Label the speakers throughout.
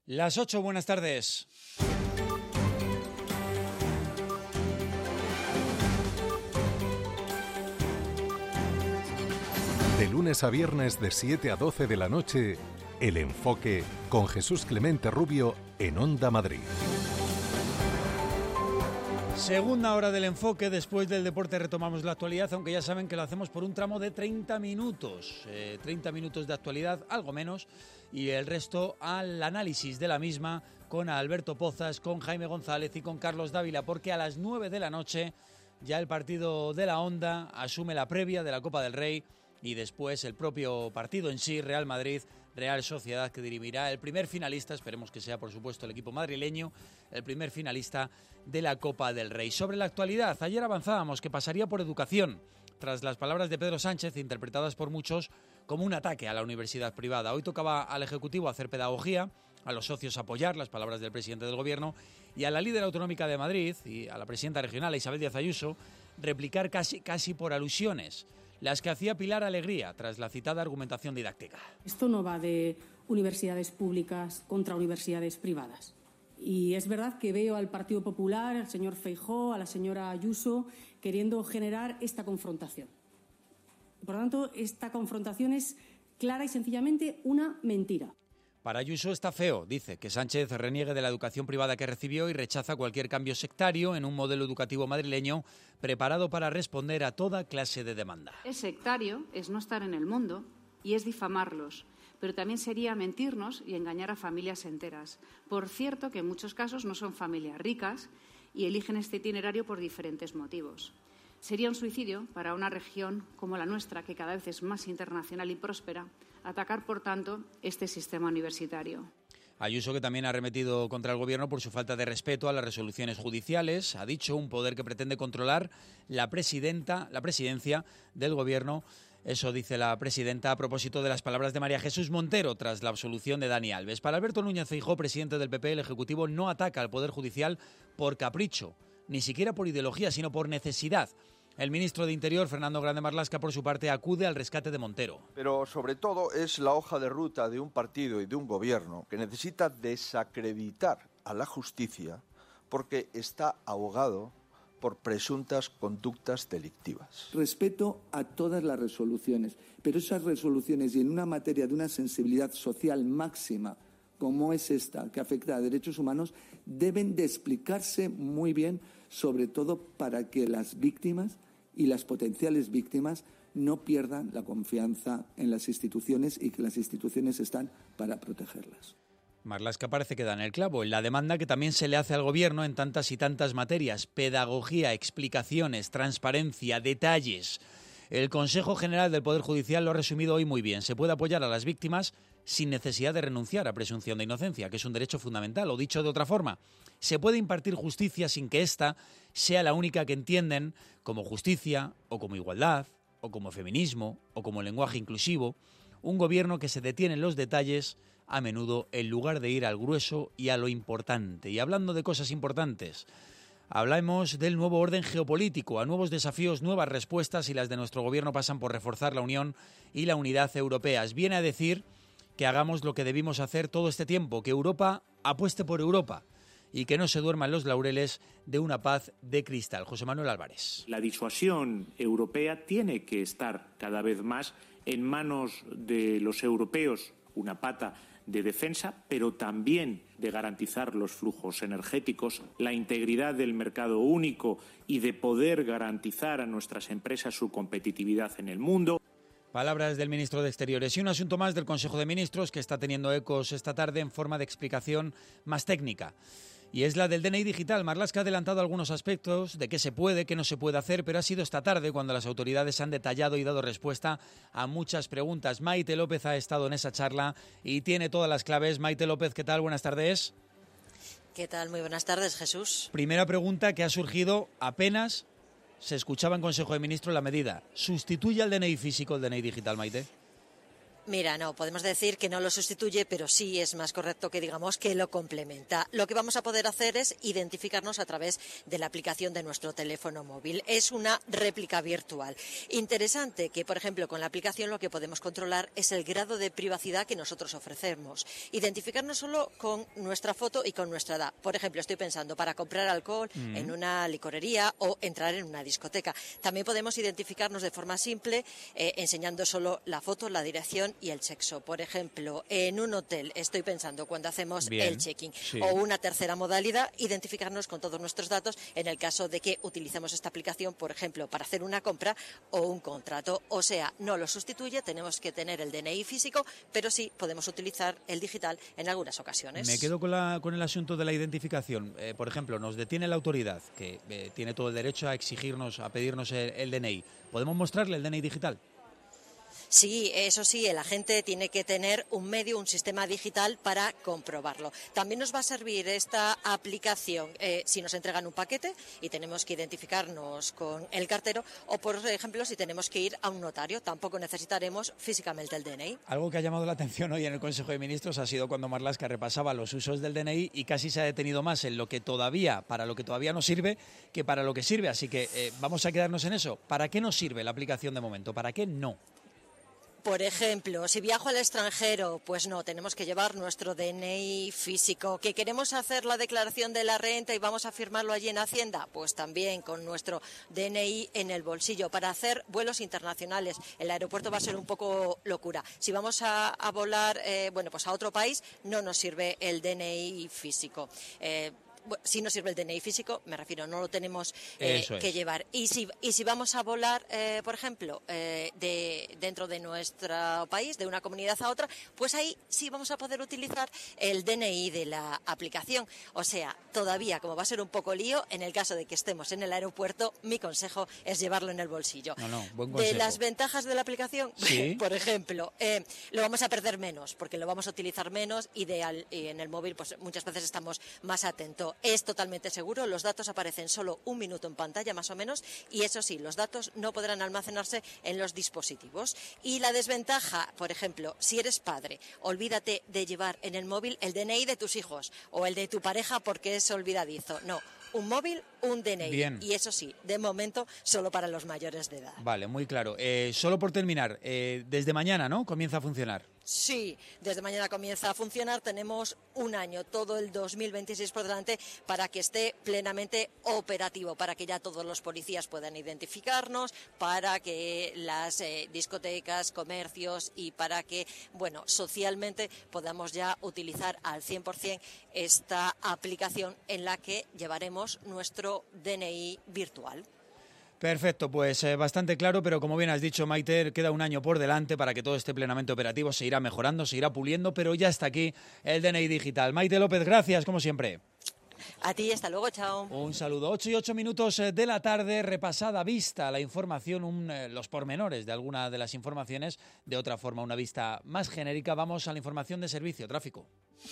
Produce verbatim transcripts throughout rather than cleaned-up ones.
Speaker 1: Las ocho, buenas tardes.
Speaker 2: De lunes a viernes de siete a doce de la noche, El Enfoque con Jesús Clemente Rubio en Onda Madrid.
Speaker 1: Segunda hora del Enfoque, después del deporte retomamos la actualidad, aunque ya saben que lo hacemos por un tramo de treinta minutos. Eh, treinta minutos de actualidad, algo menos, y el resto al análisis de la misma con Alberto Pozas, con Jaime González y con Carlos Dávila, porque a las nueve de la noche ya el partido de la Onda asume la previa de la Copa del Rey y después el propio partido en sí, Real Madrid, Real Sociedad, que dirimirá el primer finalista, esperemos que sea por supuesto el equipo madrileño, el primer finalista de la Copa del Rey. Sobre la actualidad, ayer avanzábamos que pasaría por educación, tras las palabras de Pedro Sánchez, interpretadas por muchos como un ataque a la universidad privada. Hoy tocaba al Ejecutivo hacer pedagogía, a los socios apoyar las palabras del presidente del Gobierno y a la líder autonómica de Madrid y a la presidenta regional, Isabel Díaz Ayuso, replicar casi, casi por alusiones, las que hacía Pilar Alegría tras la citada argumentación didáctica.
Speaker 3: Esto no va de universidades públicas contra universidades privadas. Y es verdad que veo al Partido Popular, al señor Feijóo, a la señora Ayuso, queriendo generar esta confrontación. Por lo tanto, esta confrontación es clara y sencillamente una mentira.
Speaker 1: Para Ayuso está feo, dice, que Sánchez reniegue de la educación privada que recibió y rechaza cualquier cambio sectario en un modelo educativo madrileño preparado para responder a toda clase de demanda.
Speaker 4: Es sectario, es no estar en el mundo y es difamarlos, pero también sería mentirnos y engañar a familias enteras. Por cierto, que en muchos casos no son familias ricas y eligen este itinerario por diferentes motivos. Sería un suicidio para una región como la nuestra, que cada vez es más internacional y próspera, atacar, por tanto, este sistema universitario.
Speaker 1: Ayuso, que también ha arremetido contra el Gobierno por su falta de respeto a las resoluciones judiciales, ha dicho un poder que pretende controlar la presidenta, la presidencia del Gobierno. Eso dice la presidenta a propósito de las palabras de María Jesús Montero tras la absolución de Dani Alves. Para Alberto Núñez Feijóo, presidente del P P, el Ejecutivo no ataca al Poder Judicial por capricho, ni siquiera por ideología, sino por necesidad. El ministro de Interior, Fernando Grande Marlaska, por su parte, acude al rescate de Montero.
Speaker 5: Pero sobre todo es la hoja de ruta de un partido y de un gobierno que necesita desacreditar a la justicia porque está ahogado por presuntas conductas delictivas.
Speaker 6: Respeto a todas las resoluciones, pero esas resoluciones y en una materia de una sensibilidad social máxima como es esta, que afecta a derechos humanos, deben de explicarse muy bien, sobre todo para que las víctimas y las potenciales víctimas no pierdan la confianza en las instituciones y que las instituciones están para protegerlas.
Speaker 1: Marlaska parece que da en el clavo, en la demanda que también se le hace al Gobierno en tantas y tantas materias: pedagogía, explicaciones, transparencia, detalles. El Consejo General del Poder Judicial lo ha resumido hoy muy bien. Se puede apoyar a las víctimas sin necesidad de renunciar a presunción de inocencia, que es un derecho fundamental. O dicho de otra forma, se puede impartir justicia sin que ésta sea la única que entienden como justicia, o como igualdad, o como feminismo, o como lenguaje inclusivo. Un gobierno que se detiene en los detalles, a menudo, en lugar de ir al grueso y a lo importante. Y hablando de cosas importantes, hablamos del nuevo orden geopolítico, a nuevos desafíos, nuevas respuestas, y las de nuestro gobierno pasan por reforzar la unión y la unidad europeas. Viene a decir que hagamos lo que debimos hacer todo este tiempo, que Europa apueste por Europa y que no se duerma en los laureles de una paz de cristal. José Manuel Álvarez.
Speaker 7: La disuasión europea tiene que estar cada vez más en manos de los europeos, una pata de defensa, pero también de garantizar los flujos energéticos, la integridad del mercado único y de poder garantizar a nuestras empresas su competitividad en el mundo.
Speaker 1: Palabras del ministro de Exteriores. Y un asunto más del Consejo de Ministros que está teniendo ecos esta tarde en forma de explicación más técnica. Y es la del D N I digital. Marlaska ha adelantado algunos aspectos de qué se puede, qué no se puede hacer, pero ha sido esta tarde cuando las autoridades han detallado y dado respuesta a muchas preguntas. Maite López ha estado en esa charla y tiene todas las claves. Maite López, ¿qué tal? Buenas tardes.
Speaker 8: ¿Qué tal? Muy buenas tardes, Jesús.
Speaker 1: Primera pregunta que ha surgido apenas se escuchaba en Consejo de Ministros la medida. ¿Sustituye al D N I físico el D N I digital, Maite?
Speaker 8: Mira, no, podemos decir que no lo sustituye, pero sí es más correcto que digamos que lo complementa. Lo que vamos a poder hacer es identificarnos a través de la aplicación de nuestro teléfono móvil. Es una réplica virtual. Interesante que, por ejemplo, con la aplicación lo que podemos controlar es el grado de privacidad que nosotros ofrecemos. Identificarnos solo con nuestra foto y con nuestra edad. Por ejemplo, estoy pensando para comprar alcohol mm. en una licorería o entrar en una discoteca. También podemos identificarnos de forma simple eh, enseñando solo la foto, la dirección y el sexo. Por ejemplo, en un hotel, estoy pensando cuando hacemos Bien, el check-in, sí. o una tercera modalidad, identificarnos con todos nuestros datos en el caso de que utilicemos esta aplicación, por ejemplo, para hacer una compra o un contrato. O sea, no lo sustituye, tenemos que tener el D N I físico, pero sí podemos utilizar el digital en algunas ocasiones.
Speaker 1: Me quedo con, la, con el asunto de la identificación. Eh, por ejemplo, nos detiene la autoridad, que eh, tiene todo el derecho a exigirnos, a pedirnos el, el D N I. ¿Podemos mostrarle el D N I digital?
Speaker 8: Sí, eso sí, el agente tiene que tener un medio, un sistema digital para comprobarlo. También nos va a servir esta aplicación eh, si nos entregan un paquete y tenemos que identificarnos con el cartero o, por ejemplo, si tenemos que ir a un notario. Tampoco necesitaremos físicamente el D N I.
Speaker 1: Algo que ha llamado la atención hoy en el Consejo de Ministros ha sido cuando Marlaska repasaba los usos del D N I y casi se ha detenido más en lo que todavía, para lo que todavía no sirve que para lo que sirve. Así que eh, vamos a quedarnos en eso. ¿Para qué nos sirve la aplicación de momento? ¿Para qué no?
Speaker 8: Por ejemplo, si viajo al extranjero, pues no, tenemos que llevar nuestro D N I físico. ¿Que queremos hacer la declaración de la renta y vamos a firmarlo allí en Hacienda? Pues también con nuestro D N I en el bolsillo. Para hacer vuelos internacionales, el aeropuerto va a ser un poco locura. Si vamos a, a volar eh, bueno, pues a otro país, no nos sirve el D N I físico. Eh, Si no sirve el D N I físico, me refiero, no lo tenemos eh, que llevar. Y si, y si vamos a volar, eh, por ejemplo, eh, de, dentro de nuestro país, de una comunidad a otra, pues ahí sí vamos a poder utilizar el D N I de la aplicación. O sea, todavía, como va a ser un poco lío, en el caso de que estemos en el aeropuerto, mi consejo es llevarlo en el bolsillo.
Speaker 1: No, no, buen consejo.
Speaker 8: De las ventajas de la aplicación, ¿sí? Por ejemplo, eh, lo vamos a perder menos, porque lo vamos a utilizar menos y, de al, y en el móvil pues muchas veces estamos más atentos. Es totalmente seguro, los datos aparecen solo un minuto en pantalla más o menos y eso sí, los datos no podrán almacenarse en los dispositivos. Y la desventaja, por ejemplo, si eres padre, olvídate de llevar en el móvil el D N I de tus hijos o el de tu pareja porque es olvidadizo. No, un móvil, un D N I. Bien. Y eso sí, de momento solo para los mayores de edad.
Speaker 1: Vale, muy claro. Eh, solo por terminar, eh, desde mañana, ¿no?, comienza a funcionar.
Speaker 8: Sí, desde mañana comienza a funcionar. Tenemos un año, todo el dos mil veintiséis por delante, para que esté plenamente operativo, para que ya todos los policías puedan identificarnos, para que las eh, discotecas, comercios y para que, bueno, socialmente podamos ya utilizar al cien por cien esta aplicación en la que llevaremos nuestro D N I virtual.
Speaker 1: Perfecto, pues eh, bastante claro, pero como bien has dicho, Maite, queda un año por delante para que todo esté plenamente operativo, se irá mejorando, se irá puliendo, pero ya está aquí el D N I digital. Maite López, gracias, como siempre.
Speaker 8: A ti, hasta luego, chao.
Speaker 1: Un saludo. Ocho y ocho minutos de la tarde, repasada vista la información, un, eh, los pormenores de alguna de las informaciones, de otra forma, una vista más genérica. Vamos a la información de servicio, tráfico.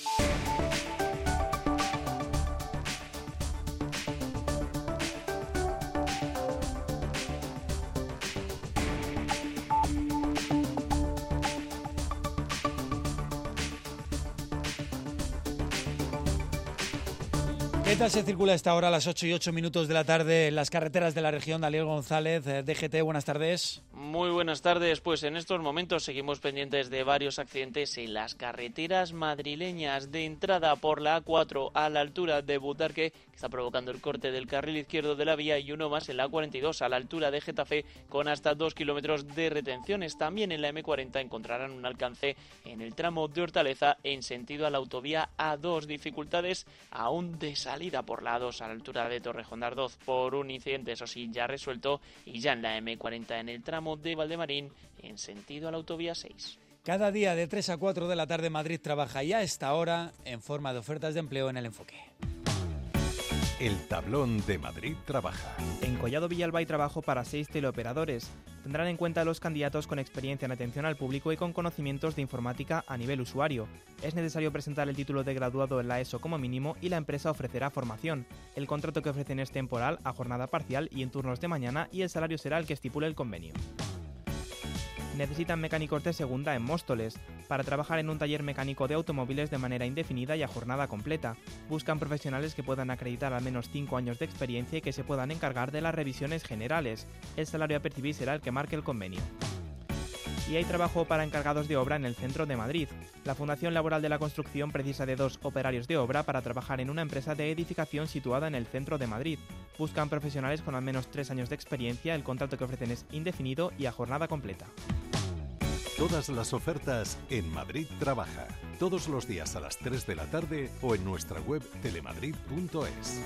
Speaker 1: ¿Qué tal se circula a esta hora, a las ocho y ocho minutos de la tarde, en las carreteras de la región? Daniel González, D G T, buenas tardes.
Speaker 9: Muy buenas tardes. Pues en estos momentos seguimos pendientes de varios accidentes en las carreteras madrileñas. De entrada por la A cuatro a la altura de Butarque, que está provocando el corte del carril izquierdo de la vía, y uno más en la A cuarenta y dos a la altura de Getafe, con hasta dos kilómetros de retenciones. También en la M cuarenta encontrarán un alcance en el tramo de Hortaleza en sentido a la autovía A dos. Dificultades aún de salida por la A dos a la altura de Torrejón de Ardoz por un incidente, eso sí, ya resuelto, y ya en la M cuarenta en el tramo de Valdemarín en sentido a la autovía seis.
Speaker 1: Cada día de tres a cuatro de la tarde Madrid trabaja y a esta hora en forma de ofertas de empleo en El Enfoque.
Speaker 2: El tablón de Madrid trabaja.
Speaker 10: En Collado Villalba hay trabajo para seis teleoperadores. Tendrán en cuenta a los candidatos con experiencia en atención al público y con conocimientos de informática a nivel usuario. Es necesario presentar el título de graduado en la ESO como mínimo y la empresa ofrecerá formación. El contrato que ofrecen es temporal, a jornada parcial y en turnos de mañana, y el salario será el que estipule el convenio. Necesitan mecánicos de segunda en Móstoles, para trabajar en un taller mecánico de automóviles de manera indefinida y a jornada completa. Buscan profesionales que puedan acreditar al menos cinco años de experiencia y que se puedan encargar de las revisiones generales. El salario a percibir será el que marque el convenio. Y hay trabajo para encargados de obra en el centro de Madrid. La Fundación Laboral de la Construcción precisa de dos operarios de obra para trabajar en una empresa de edificación situada en el centro de Madrid. Buscan profesionales con al menos tres años de experiencia, el contrato que ofrecen es indefinido y a jornada completa.
Speaker 2: Todas las ofertas en Madrid Trabaja, todos los días a las tres de la tarde o en nuestra web telemadrid punto es.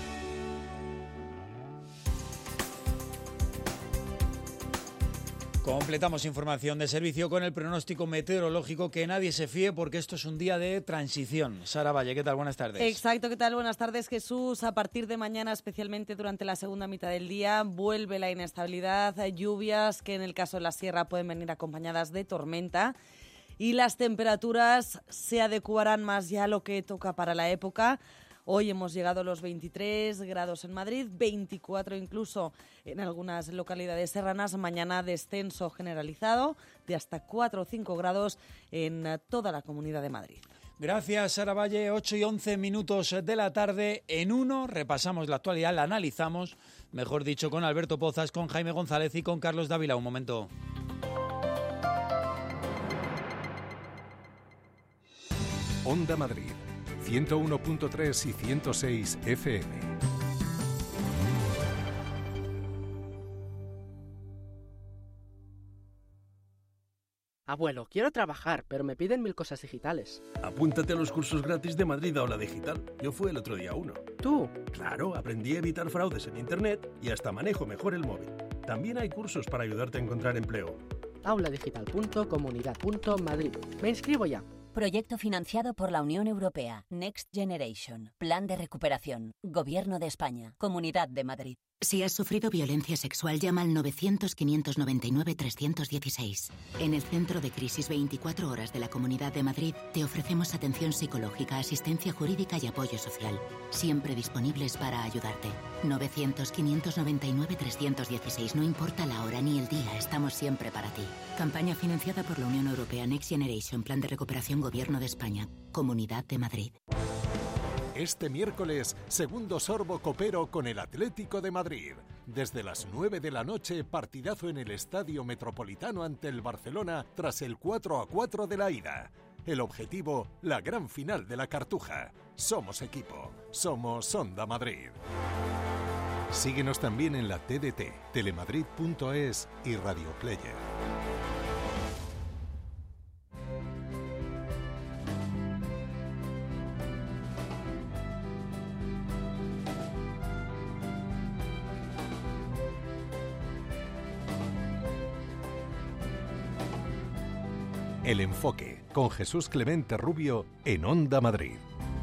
Speaker 1: Completamos información de servicio con el pronóstico meteorológico, que nadie se fíe porque esto es un día de transición. Sara Valle, ¿qué tal? Buenas tardes.
Speaker 11: Exacto, ¿qué tal? Buenas tardes, Jesús. A partir de mañana, especialmente durante la segunda mitad del día, vuelve la inestabilidad, lluvias que en el caso de la sierra pueden venir acompañadas de tormenta, y las temperaturas se adecuarán más ya a lo que toca para la época. Hoy hemos llegado a los veintitrés grados en Madrid, veinticuatro incluso en algunas localidades serranas. Mañana descenso generalizado de hasta cuatro o cinco grados en toda la Comunidad de Madrid.
Speaker 1: Gracias, Sara Valle. ocho y once minutos de la tarde. En uno repasamos la actualidad, la analizamos, mejor dicho, con Alberto Pozas, con Jaime González y con Carlos Dávila. Un momento.
Speaker 2: Onda Madrid, ciento uno punto tres y ciento seis F M.
Speaker 12: Abuelo, quiero trabajar, pero me piden mil cosas digitales.
Speaker 13: Apúntate a los cursos gratis de Madrid Aula Digital. Yo fui el otro día a uno.
Speaker 12: ¿Tú?
Speaker 13: Claro, aprendí a evitar fraudes en Internet y hasta manejo mejor el móvil. También hay cursos para ayudarte a encontrar empleo.
Speaker 12: auladigital punto comunidad punto madrid. Me inscribo ya.
Speaker 14: Proyecto financiado por la Unión Europea. Next Generation. Plan de recuperación. Gobierno de España. Comunidad de Madrid.
Speaker 15: Si has sufrido violencia sexual, llama al novecientos, quinientos noventa y nueve, trescientos dieciséis. En el Centro de Crisis veinticuatro Horas de la Comunidad de Madrid te ofrecemos atención psicológica, asistencia jurídica y apoyo social. Siempre disponibles para ayudarte. novecientos, quinientos noventa y nueve, trescientos dieciséis. No importa la hora ni el día, estamos siempre para ti. Campaña financiada por la Unión Europea. Next Generation. Plan de recuperación. Gobierno de España. Comunidad de Madrid.
Speaker 2: Este miércoles, segundo sorbo copero con el Atlético de Madrid. Desde las nueve de la noche, partidazo en el Estadio Metropolitano ante el Barcelona tras el cuatro a cuatro de la ida. El objetivo, la gran final de la Cartuja. Somos equipo, somos Onda Madrid. Síguenos también en la T D T, telemadrid punto es y Radio Player. El enfoque, con Jesús Clemente Rubio en Onda Madrid.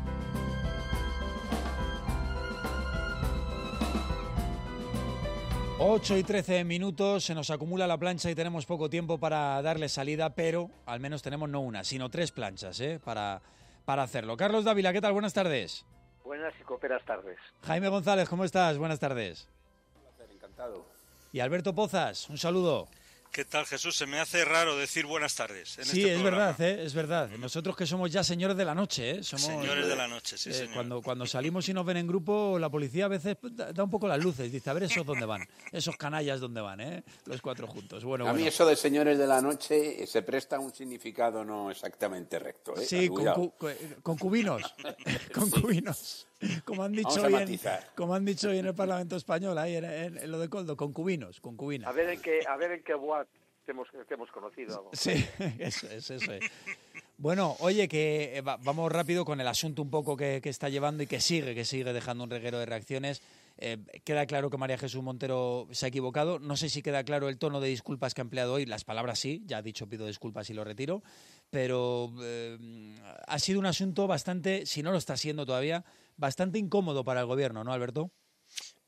Speaker 1: ocho y trece minutos, se nos acumula la plancha y tenemos poco tiempo para darle salida, pero al menos tenemos no una, sino tres planchas ¿eh? para, para hacerlo. Carlos Dávila, ¿qué tal? Buenas tardes.
Speaker 16: Buenas y cooperas tardes.
Speaker 1: Jaime González, ¿cómo estás? Buenas tardes.
Speaker 16: Un placer, encantado.
Speaker 1: Y Alberto Pozas, un saludo.
Speaker 17: ¿Qué tal, Jesús? Se me hace raro decir buenas tardes en
Speaker 1: sí,
Speaker 17: este
Speaker 1: es
Speaker 17: programa.
Speaker 1: verdad, ¿eh? Es verdad. Nosotros que somos ya señores de la noche, ¿eh? Somos,
Speaker 17: señores de la noche, sí,
Speaker 1: eh,
Speaker 17: señor.
Speaker 1: Cuando, cuando salimos y nos ven en grupo, la policía a veces da un poco las luces. Dice, a ver, ¿esos dónde van? Esos canallas, ¿dónde van? ¿eh? Los cuatro juntos. Bueno,
Speaker 18: a
Speaker 1: bueno.
Speaker 18: mí eso de señores de la noche se presta un significado no exactamente recto. ¿eh?
Speaker 1: Sí, concu concubinos. Concubinos. Como han dicho bien, como han dicho hoy en el Parlamento Español, ahí en, en, en lo de Coldo, concubinos, concubinas.
Speaker 16: A ver en qué, a ver en qué boat te hemos, te hemos conocido.
Speaker 1: Sí, eso es, eso es. Bueno, oye, que va, vamos rápido con el asunto un poco que, que está llevando y que sigue, que sigue dejando un reguero de reacciones. Eh, queda claro que María Jesús Montero se ha equivocado. No sé si queda claro el tono de disculpas que ha empleado hoy. Las palabras sí, ya ha dicho pido disculpas y lo retiro. Pero eh, ha sido un asunto bastante, si no lo está siendo todavía, bastante incómodo para el gobierno, ¿no, Alberto?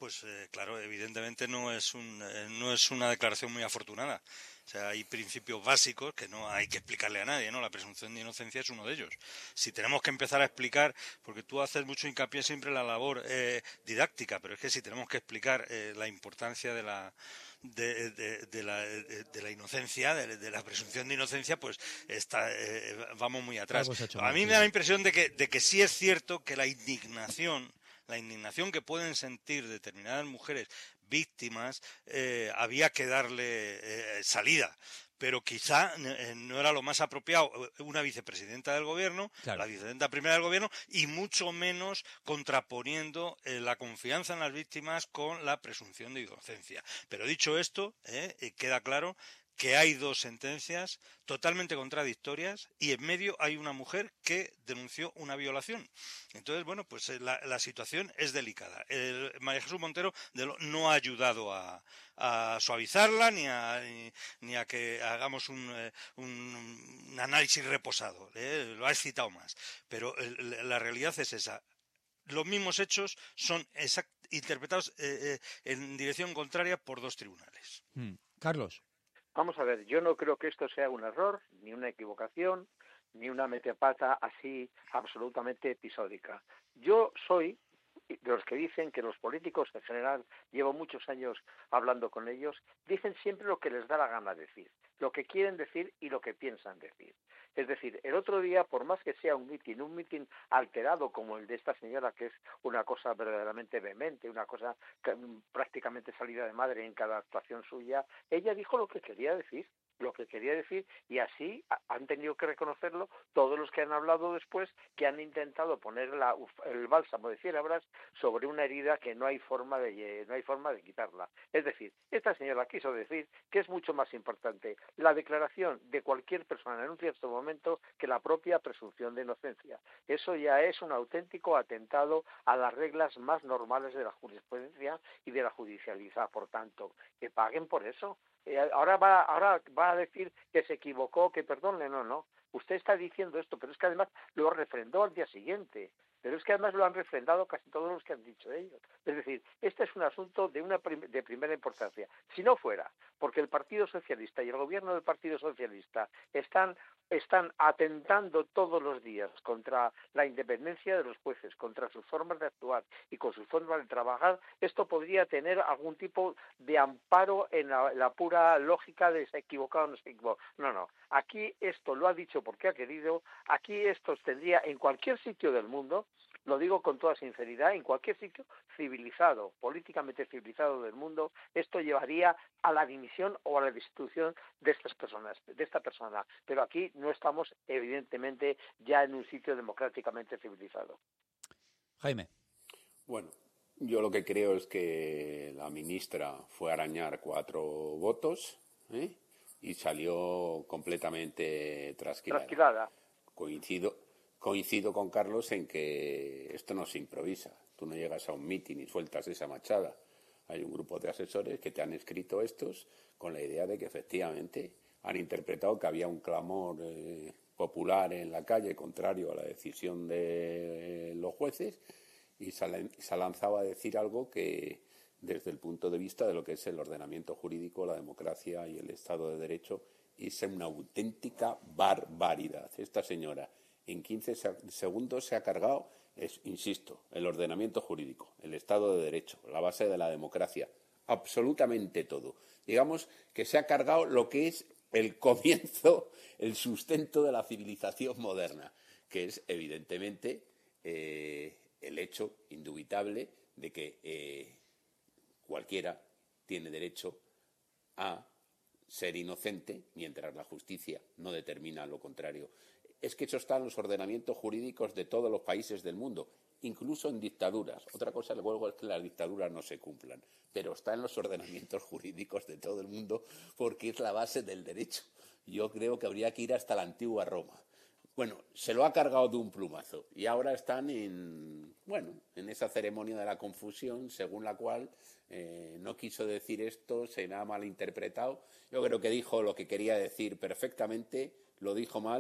Speaker 17: pues eh, claro, evidentemente no es un, eh, no es una declaración muy afortunada. O sea, hay principios básicos que no hay que explicarle a nadie, ¿no? La presunción de inocencia es uno de ellos. Si tenemos que empezar a explicar, porque tú haces mucho hincapié siempre en la labor eh, didáctica, pero es que si tenemos que explicar eh, la importancia de la de, de, de, la, de la inocencia, de, de la presunción de inocencia, pues está, eh, vamos muy atrás. A mí me da la impresión de que, de que sí es cierto que la indignación, la indignación que pueden sentir determinadas mujeres víctimas, eh, había que darle eh, salida. Pero quizá eh, no era lo más apropiado una vicepresidenta del gobierno, claro. La vicepresidenta primera del gobierno, y mucho menos contraponiendo eh, la confianza en las víctimas con la presunción de inocencia. Pero dicho esto, eh, queda claro que hay dos sentencias totalmente contradictorias y en medio hay una mujer que denunció una violación. Entonces, bueno, pues la, la situación es delicada. El, María Jesús Montero de lo, no ha ayudado a, a suavizarla ni a, ni, ni a que hagamos un, un, un análisis reposado. ¿eh? Lo ha excitado más. Pero el, la realidad es esa. Los mismos hechos son exact, interpretados eh, eh, en dirección contraria por dos tribunales.
Speaker 1: Mm. Carlos.
Speaker 16: Vamos a ver, yo no creo que esto sea un error, ni una equivocación, ni una metepata así absolutamente episódica. Yo soy de los que dicen que los políticos en general, llevo muchos años hablando con ellos, dicen siempre lo que les da la gana decir, lo que quieren decir y lo que piensan decir. Es decir, el otro día, por más que sea un mitin, un mitin alterado como el de esta señora, que es una cosa verdaderamente vehemente, una cosa que, prácticamente salida de madre en cada actuación suya, ella dijo lo que quería decir. lo que quería decir, y así han tenido que reconocerlo todos los que han hablado después, que han intentado poner la, el bálsamo de fierabrás sobre una herida que no hay forma de no hay forma de quitarla. Es decir, esta señora quiso decir que es mucho más importante la declaración de cualquier persona en un cierto momento que la propia presunción de inocencia. Eso ya es un auténtico atentado a las reglas más normales de la jurisprudencia y de la judicialidad. Por tanto, que paguen por eso. Ahora va, ahora va a decir que se equivocó, que perdone, no, no. Usted está diciendo esto, pero es que además lo refrendó al día siguiente. Pero es que además lo han refrendado casi todos los que han dicho ellos. Es decir, este es un asunto de una prim- de primera importancia. Si no fuera porque el Partido Socialista y el gobierno del Partido Socialista están están atentando todos los días contra la independencia de los jueces, contra sus formas de actuar y con sus formas de trabajar, esto podría tener algún tipo de amparo en la, la pura lógica de se ha equivocado o no se ha equivocado. No, no. Aquí esto lo ha dicho porque ha querido, aquí esto tendría en cualquier sitio del mundo, lo digo con toda sinceridad, en cualquier sitio civilizado, políticamente civilizado del mundo, esto llevaría a la dimisión o a la destitución de estas personas, de esta persona. Pero aquí no estamos, evidentemente, ya en un sitio democráticamente civilizado.
Speaker 1: Jaime.
Speaker 18: Bueno, yo lo que creo es que la ministra fue a arañar cuatro votos, ¿eh? y salió completamente trasquilada.
Speaker 16: Trasquilada.
Speaker 18: Coincido, coincido con Carlos en que esto no se improvisa. Tú no llegas a un mitin y sueltas esa machada. Hay un grupo de asesores que te han escrito estos con la idea de que efectivamente han interpretado que había un clamor eh, popular en la calle contrario a la decisión de los jueces y se ha lanzado a decir algo que, desde el punto de vista de lo que es el ordenamiento jurídico, la democracia y el Estado de Derecho, es una auténtica barbaridad. Esta señora en quince segundos se ha cargado, es, insisto, el ordenamiento jurídico, el Estado de Derecho, la base de la democracia, absolutamente todo. Digamos que se ha cargado lo que es el comienzo, el sustento de la civilización moderna, que es evidentemente eh, el hecho indubitable de que eh, cualquiera tiene derecho a ser inocente mientras la justicia no determina lo contrario. Es que eso está en los ordenamientos jurídicos de todos los países del mundo, incluso en dictaduras. Otra cosa luego es que las dictaduras no se cumplan, pero está en los ordenamientos jurídicos de todo el mundo porque es la base del derecho. Yo creo que habría que ir hasta la antigua Roma. Bueno, se lo ha cargado de un plumazo y ahora están en, bueno, en esa ceremonia de la confusión, según la cual eh, no quiso decir esto, se ha malinterpretado. Yo creo que dijo lo que quería decir perfectamente, lo dijo mal,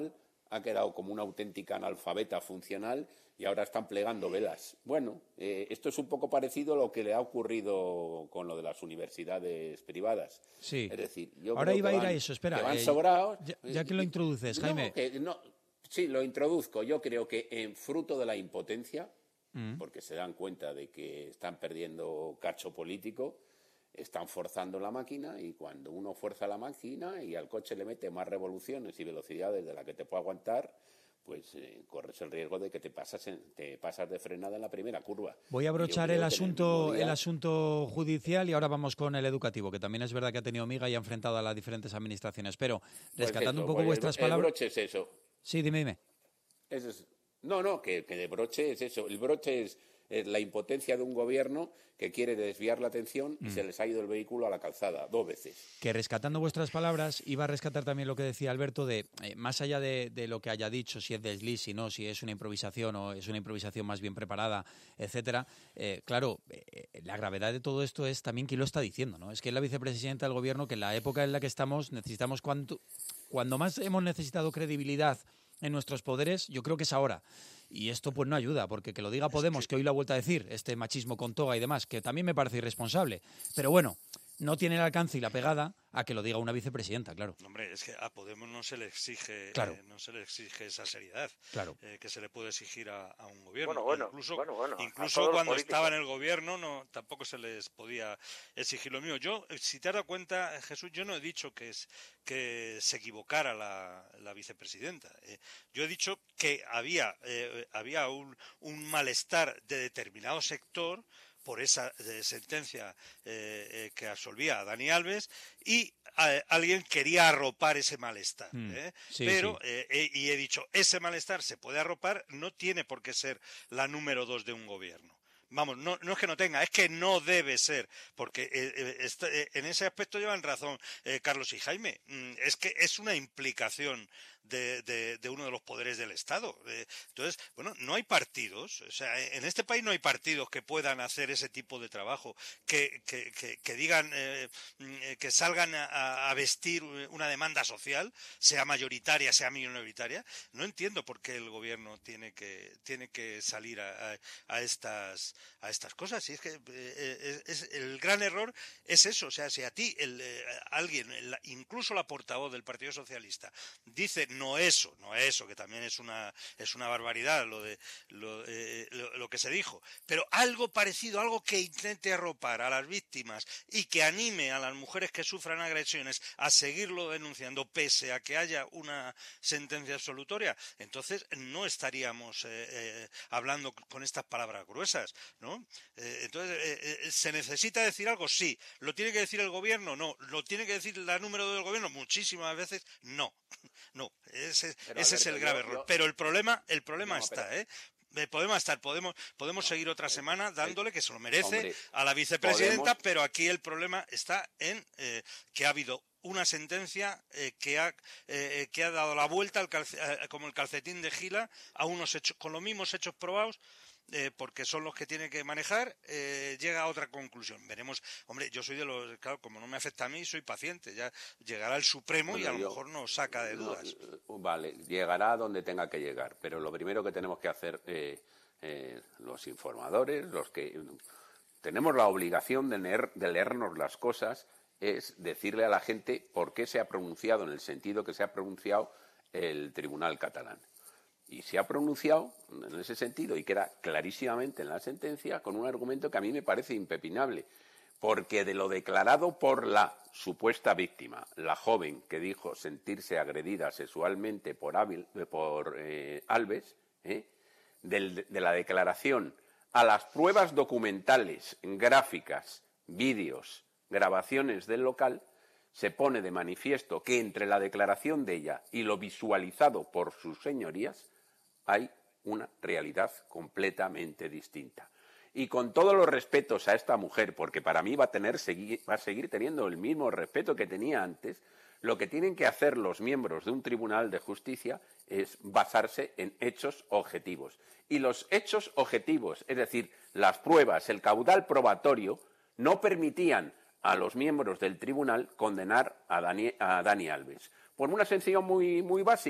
Speaker 18: ha quedado como una auténtica analfabeta funcional y ahora están plegando velas. Bueno, eh, esto es un poco parecido a lo que le ha ocurrido con lo de las universidades privadas.
Speaker 1: Sí.
Speaker 18: Es decir, yo
Speaker 1: ahora
Speaker 18: creo
Speaker 1: iba
Speaker 18: que
Speaker 1: a ir
Speaker 18: van,
Speaker 1: a eso, espera.
Speaker 18: Que van
Speaker 1: eh,
Speaker 18: sobrados.
Speaker 1: Ya, ya que lo introduces, Jaime.
Speaker 18: No, que no, sí, lo introduzco. Yo creo que en fruto de la impotencia, mm. porque se dan cuenta de que están perdiendo cacho político, están forzando la máquina, y cuando uno fuerza la máquina y al coche le mete más revoluciones y velocidades de la que te puede aguantar, pues eh, corres el riesgo de que te pasas, en, te pasas de frenada en la primera curva.
Speaker 1: Voy a abrochar el asunto, el, día... el asunto judicial y ahora vamos con el educativo, que también es verdad que ha tenido miga y ha enfrentado a las diferentes administraciones. Pero, rescatando pues eso, un poco pues vuestras
Speaker 18: el,
Speaker 1: palabras...
Speaker 18: El broche es eso.
Speaker 1: Sí, dime, dime.
Speaker 18: Eso es... No, no, que, que de broche es eso. El broche es, es la impotencia de un gobierno que quiere desviar la atención y mm. se les ha ido el vehículo a la calzada dos veces.
Speaker 1: Que rescatando vuestras palabras, iba a rescatar también lo que decía Alberto, de eh, más allá de, de lo que haya dicho, si es desliz, si no, si es una improvisación o es una improvisación más bien preparada, etcétera. Eh, claro, eh, la gravedad de todo esto es también quién lo está diciendo, ¿no? Es que es la vicepresidenta del gobierno, que en la época en la que estamos necesitamos cuanto, cuando más hemos necesitado credibilidad en nuestros poderes, yo creo que es ahora. Y esto pues no ayuda, porque que lo diga Podemos, es que... que hoy lo ha vuelto a decir, este machismo con toga y demás, que también me parece irresponsable. Pero bueno, no tiene el alcance y la pegada a que lo diga una vicepresidenta, claro.
Speaker 17: Hombre, es que a Podemos no se le exige,
Speaker 1: claro.
Speaker 17: eh, no se le exige esa seriedad
Speaker 1: claro.
Speaker 17: eh, que se le puede exigir a, a un gobierno.
Speaker 16: Bueno, bueno,
Speaker 17: incluso
Speaker 16: bueno, bueno,
Speaker 17: incluso cuando estaba en el gobierno no tampoco se les podía exigir lo mío. Yo, si te has dado cuenta, Jesús, yo no he dicho que es que se equivocara la, la vicepresidenta. Eh, yo he dicho que había eh, había un, un malestar de determinado sector por esa eh, sentencia eh, eh, que absolvía a Dani Alves, y eh, alguien quería arropar ese malestar. ¿eh? Mm, sí, Pero, sí. Eh, y he dicho, ese malestar se puede arropar, no tiene por qué ser la número dos de un gobierno. Vamos, no, no es que no tenga, es que no debe ser, porque eh, está, eh, en ese aspecto llevan razón eh, Carlos y Jaime. Mm, es que es una implicación de, de, de uno de los poderes del Estado. Eh, entonces, bueno, no hay partidos, o sea, en este país no hay partidos que puedan hacer ese tipo de trabajo, que, que, que, que digan, eh, que salgan a, a vestir una demanda social, sea mayoritaria, sea minoritaria. No entiendo por qué el gobierno tiene que, tiene que salir a, a, a estas a estas cosas. Y es que eh, es, es, el gran error es eso. O sea, si a ti el, eh, alguien, el, incluso la portavoz del Partido Socialista, dice no eso, no eso, que también es una es una barbaridad lo de lo, eh, lo, lo que se dijo, pero algo parecido, algo que intente arropar a las víctimas y que anime a las mujeres que sufran agresiones a seguirlo denunciando pese a que haya una sentencia absolutoria, entonces no estaríamos eh, eh, hablando con estas palabras gruesas, ¿no? Eh, entonces, eh, eh, ¿se necesita decir algo? Sí. ¿Lo tiene que decir el gobierno? No. ¿Lo tiene que decir la número del gobierno? Muchísimas veces no. No, ese, ese Alberto, es el grave yo, error. Yo... Pero el problema, el problema no, está, pero... ¿eh? Podemos estar, podemos, podemos no, seguir otra semana dándole, que se lo merece, hombre, a la vicepresidenta, podemos... pero aquí el problema está en eh, que ha habido una sentencia eh, que ha eh, que ha dado la vuelta al calce, eh, como el calcetín de Gila a unos hechos, con los mismos hechos probados. Eh, porque son los que tiene que manejar, eh, llega a otra conclusión. Veremos, hombre, yo soy de los, claro, como no me afecta a mí, soy paciente, ya llegará el Supremo bueno, y a lo yo, mejor nos saca de dudas.
Speaker 18: No, vale, llegará donde tenga que llegar, pero lo primero que tenemos que hacer eh, eh, los informadores, los que tenemos la obligación de, leer, de leernos las cosas, es decirle a la gente por qué se ha pronunciado en el sentido que se ha pronunciado el Tribunal catalán. Y se ha pronunciado en ese sentido y queda clarísimamente en la sentencia con un argumento que a mí me parece impepinable, porque de lo declarado por la supuesta víctima, la joven que dijo sentirse agredida sexualmente por, Ávil, por eh, Alves, eh, del, de la declaración a las pruebas documentales, gráficas, vídeos, grabaciones del local, se pone de manifiesto que entre la declaración de ella y lo visualizado por sus señorías hay una realidad completamente distinta. Y con todos los respetos a esta mujer, porque para mí va a, tener, va a seguir teniendo el mismo respeto que tenía antes, lo que tienen que hacer los miembros de un tribunal de justicia es basarse en hechos objetivos. Y los hechos objetivos, es decir, las pruebas, el caudal probatorio, no permitían a los miembros del tribunal condenar a Dani, a Dani Alves. Por una sencilla muy, muy básica,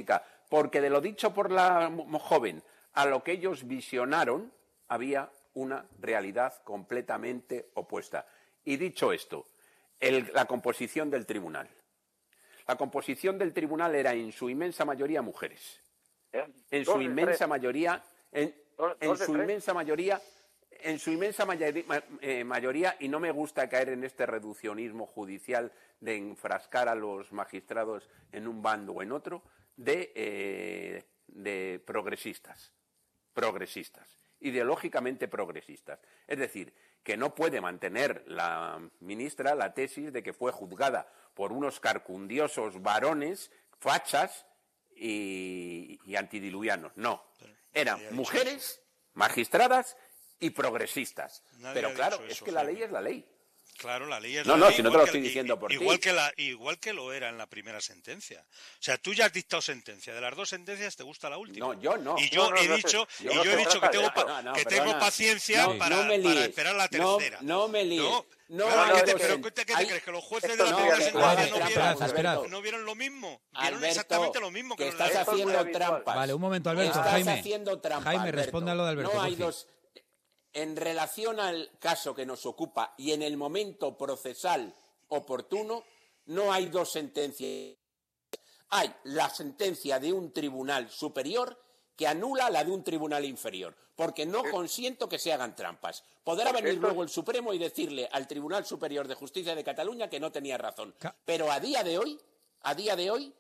Speaker 18: porque de lo dicho por la joven a lo que ellos visionaron, había una realidad completamente opuesta. Y dicho esto, el, la composición del tribunal. La composición del tribunal era en su inmensa mayoría mujeres. En su inmensa mayoría, en, en su inmensa mayoría, en su inmensa mayoría, eh, mayoría, y no me gusta caer en este reduccionismo judicial de enfrascar a los magistrados en un bando o en otro, de, eh, de progresistas, progresistas, ideológicamente progresistas. Es decir, que no puede mantener la ministra la tesis de que fue juzgada por unos carcundiosos varones, fachas y, y antidiluvianos. No, eran mujeres, magistradas y progresisas.
Speaker 17: Nadie
Speaker 18: Pero claro, es
Speaker 17: eso,
Speaker 18: que la
Speaker 17: Jaime.
Speaker 18: ley es la ley.
Speaker 17: Claro, la ley es
Speaker 18: No,
Speaker 17: la
Speaker 18: no,
Speaker 17: ley.
Speaker 18: si no te lo estoy diciendo por ti.
Speaker 17: Igual que, la, igual que lo era en la primera sentencia. O sea, tú ya has dictado sentencia. De las dos sentencias, ¿te gusta la última?
Speaker 18: No, yo no.
Speaker 17: Y yo
Speaker 18: No, no,
Speaker 17: he
Speaker 18: no
Speaker 17: dicho,
Speaker 18: se-
Speaker 17: y
Speaker 18: no
Speaker 17: yo
Speaker 18: se
Speaker 17: he dicho que
Speaker 18: trata de
Speaker 17: tengo,
Speaker 18: eso.
Speaker 17: pa-
Speaker 18: No, no,
Speaker 17: que
Speaker 18: perdona.
Speaker 17: tengo paciencia
Speaker 18: No,
Speaker 17: para,
Speaker 18: no me líes.
Speaker 17: para esperar la
Speaker 18: No,
Speaker 17: tercera.
Speaker 18: no me líes.
Speaker 17: No,
Speaker 18: No
Speaker 17: claro,
Speaker 18: hay
Speaker 17: ¿qué te-
Speaker 18: dos
Speaker 17: pero
Speaker 18: sen-
Speaker 17: ¿qué te, qué te
Speaker 18: hay-
Speaker 17: crees? ¿Que los jueces
Speaker 18: esto
Speaker 17: de la
Speaker 18: no,
Speaker 17: primera
Speaker 18: que
Speaker 17: sentencia
Speaker 18: hagas
Speaker 17: no
Speaker 18: trampas,
Speaker 17: vieron,
Speaker 1: Alberto.
Speaker 17: no vieron lo mismo? Vieron
Speaker 18: Alberto,
Speaker 17: exactamente lo mismo que,
Speaker 18: que
Speaker 17: los de
Speaker 18: estás
Speaker 17: la-
Speaker 18: haciendo trampas.
Speaker 1: Vale, un momento, Alberto.
Speaker 18: Estás
Speaker 1: Jaime,
Speaker 18: haciendo trampa,
Speaker 1: Jaime,
Speaker 18: Alberto.
Speaker 1: responde a lo de Alberto.
Speaker 18: No hay
Speaker 1: por fin.
Speaker 18: dos. En relación al caso que nos ocupa y en el momento procesal oportuno, no hay dos sentencias. Hay la sentencia de un tribunal superior que anula la de un tribunal inferior, porque no consiento que se hagan trampas. Podrá
Speaker 16: Porque
Speaker 18: venir
Speaker 16: esto-
Speaker 18: luego el Supremo y decirle al Tribunal Superior de Justicia de Cataluña que no tenía razón. Pero a día de hoy, a día de hoy,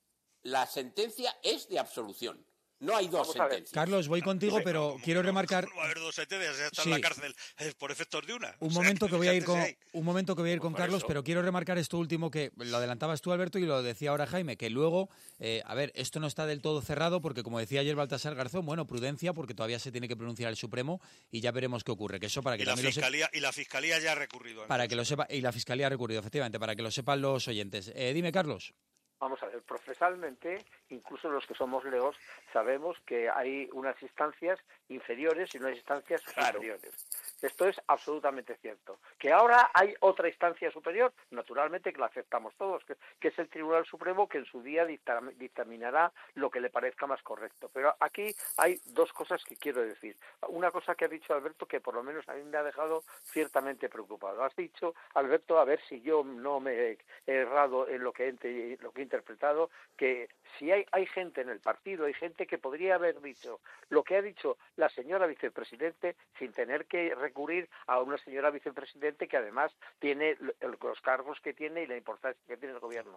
Speaker 18: la sentencia es de absolución. No hay dos sentencias.
Speaker 1: Carlos, voy contigo, pero quiero remarcar
Speaker 17: No va a haber dos sentencias, ya está
Speaker 1: Sí.
Speaker 17: en la cárcel eh, por efectos de una.
Speaker 1: un
Speaker 17: O sea,
Speaker 1: momento que voy a ir con
Speaker 17: fíjate si hay.
Speaker 1: un momento que voy a ir
Speaker 17: Pues
Speaker 1: con
Speaker 17: por
Speaker 1: Carlos,
Speaker 17: eso.
Speaker 1: pero quiero remarcar esto último que lo adelantabas tú, Alberto, y lo decía ahora Jaime, que luego, eh, a ver, esto no está del todo cerrado porque, como decía ayer Baltasar Garzón, bueno, prudencia, porque todavía se tiene que pronunciar el Supremo y ya veremos qué ocurre. Que eso para que
Speaker 17: Y la,
Speaker 1: también lo sepa-
Speaker 17: fiscalía, y la fiscalía ya ha recurrido.
Speaker 1: para que lo sepa y la fiscalía ha recurrido, efectivamente, para que lo sepan los oyentes. Eh, dime, Carlos.
Speaker 16: Vamos a ver, procesalmente, incluso los que somos leos, sabemos que hay unas instancias inferiores y unas instancias superiores. Esto es absolutamente cierto. Que ahora hay otra instancia superior, naturalmente que la aceptamos todos, que, que es el Tribunal Supremo, que en su día dictam- dictaminará lo que le parezca más correcto. Pero aquí hay dos cosas que quiero decir. Una cosa que ha dicho Alberto que por lo menos a mí me ha dejado ciertamente preocupado. Has dicho, Alberto, a ver si yo no me he errado en lo que he, ente- lo que he interpretado, que si hay, hay gente en el partido, hay gente que podría haber dicho lo que ha dicho la señora vicepresidente sin tener que recurrir a una señora vicepresidente que además tiene los cargos que tiene y la importancia que tiene el gobierno.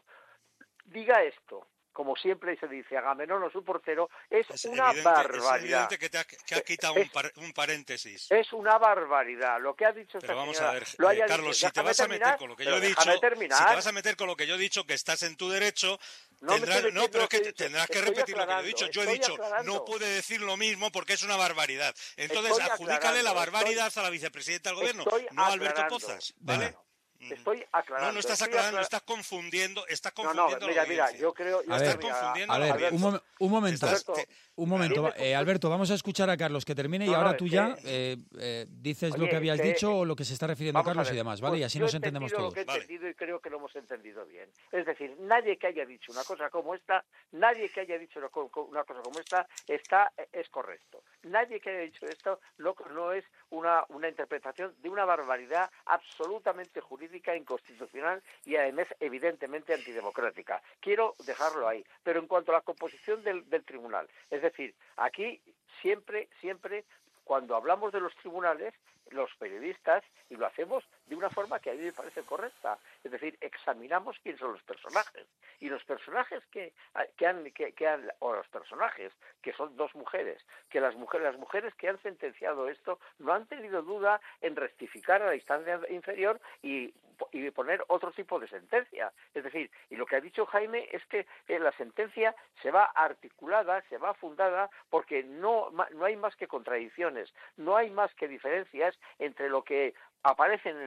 Speaker 16: Diga esto, como siempre se dice, Agamenón o su portero, es,
Speaker 17: Es
Speaker 16: una
Speaker 17: evidente,
Speaker 16: barbaridad.
Speaker 17: Es evidente que te ha, que ha quitado un, par- un paréntesis.
Speaker 16: Es una barbaridad lo que ha dicho esta
Speaker 17: Pero vamos
Speaker 16: señora.
Speaker 17: a ver,
Speaker 16: Lo
Speaker 17: eh,
Speaker 16: haya
Speaker 17: Carlos,
Speaker 16: dicho.
Speaker 17: si te
Speaker 16: Déjame
Speaker 17: vas a
Speaker 16: terminar,
Speaker 17: meter con lo que yo
Speaker 16: pero
Speaker 17: he dicho,
Speaker 16: déjame
Speaker 17: si
Speaker 16: terminar.
Speaker 17: te vas a meter con lo que yo he dicho, que estás en tu derecho,
Speaker 16: No me
Speaker 17: tendrás,
Speaker 16: estoy
Speaker 17: no,
Speaker 16: metiendo
Speaker 17: pero es que
Speaker 16: lo que he dicho.
Speaker 17: tendrás que
Speaker 16: Estoy
Speaker 17: repetir lo que yo he
Speaker 16: aclarando,
Speaker 17: dicho. Yo he
Speaker 16: estoy
Speaker 17: dicho,
Speaker 16: aclarando.
Speaker 17: no puede decir lo mismo porque es una barbaridad. Entonces,
Speaker 16: Estoy
Speaker 17: adjudícale la
Speaker 16: aclarando,
Speaker 17: barbaridad
Speaker 16: estoy-
Speaker 17: a la vicepresidenta del gobierno,
Speaker 16: estoy
Speaker 17: no a Alberto
Speaker 16: aclarando.
Speaker 17: Pozas, ¿vale?
Speaker 16: Estoy aclarando.
Speaker 17: No, no estás
Speaker 16: estoy
Speaker 17: aclarando,
Speaker 16: aclar-
Speaker 17: estás confundiendo, estás
Speaker 16: No,
Speaker 17: confundiendo
Speaker 16: no, mira,
Speaker 17: la
Speaker 16: mira,
Speaker 17: audiencia.
Speaker 16: yo creo... Yo
Speaker 1: A
Speaker 16: creo,
Speaker 1: ver,
Speaker 16: mira,
Speaker 17: confundiendo
Speaker 1: A ver,
Speaker 16: Alberto,
Speaker 1: un, mom- un momento,
Speaker 16: Alberto,
Speaker 1: un momento,
Speaker 16: dime,
Speaker 1: eh, Alberto, vamos a escuchar a Carlos que termine y
Speaker 16: No, no,
Speaker 1: ahora
Speaker 16: es
Speaker 1: tú
Speaker 16: que-
Speaker 1: ya eh, eh, dices lo
Speaker 16: Oye,
Speaker 1: que habías
Speaker 16: es que-
Speaker 1: dicho o lo que se está refiriendo
Speaker 16: Vamos a
Speaker 1: Carlos
Speaker 16: ver,
Speaker 1: y demás, ¿vale?
Speaker 16: pues
Speaker 1: y así
Speaker 16: yo
Speaker 1: nos
Speaker 16: he
Speaker 1: entendemos
Speaker 16: entendido
Speaker 1: todos.
Speaker 16: lo que he
Speaker 17: Vale.
Speaker 16: entendido y creo que lo hemos entendido bien. Es decir, nadie que haya dicho una cosa como esta, nadie que haya dicho una co- co- una cosa como esta, está es correcto. Nadie que haya dicho esto no, no es una, una interpretación de una barbaridad absolutamente jurídica, inconstitucional y además evidentemente antidemocrática. Quiero dejarlo ahí. Pero en cuanto a la composición del, del tribunal, es decir, aquí siempre, siempre, cuando hablamos de los tribunales, los periodistas, y lo hacemos de una forma que a mí me parece correcta, es decir, examinamos quiénes son los personajes, y los personajes que, que han, que, que han, o los personajes, que son dos mujeres, que las mujeres, las mujeres que han sentenciado esto no han tenido duda en rectificar a la instancia inferior y, y poner otro tipo de sentencia. Es decir, y lo que ha dicho Jaime es que eh, la sentencia se va articulada, se va fundada, porque no, no hay más que contradicciones, no hay más que diferencias entre lo que aparecen en los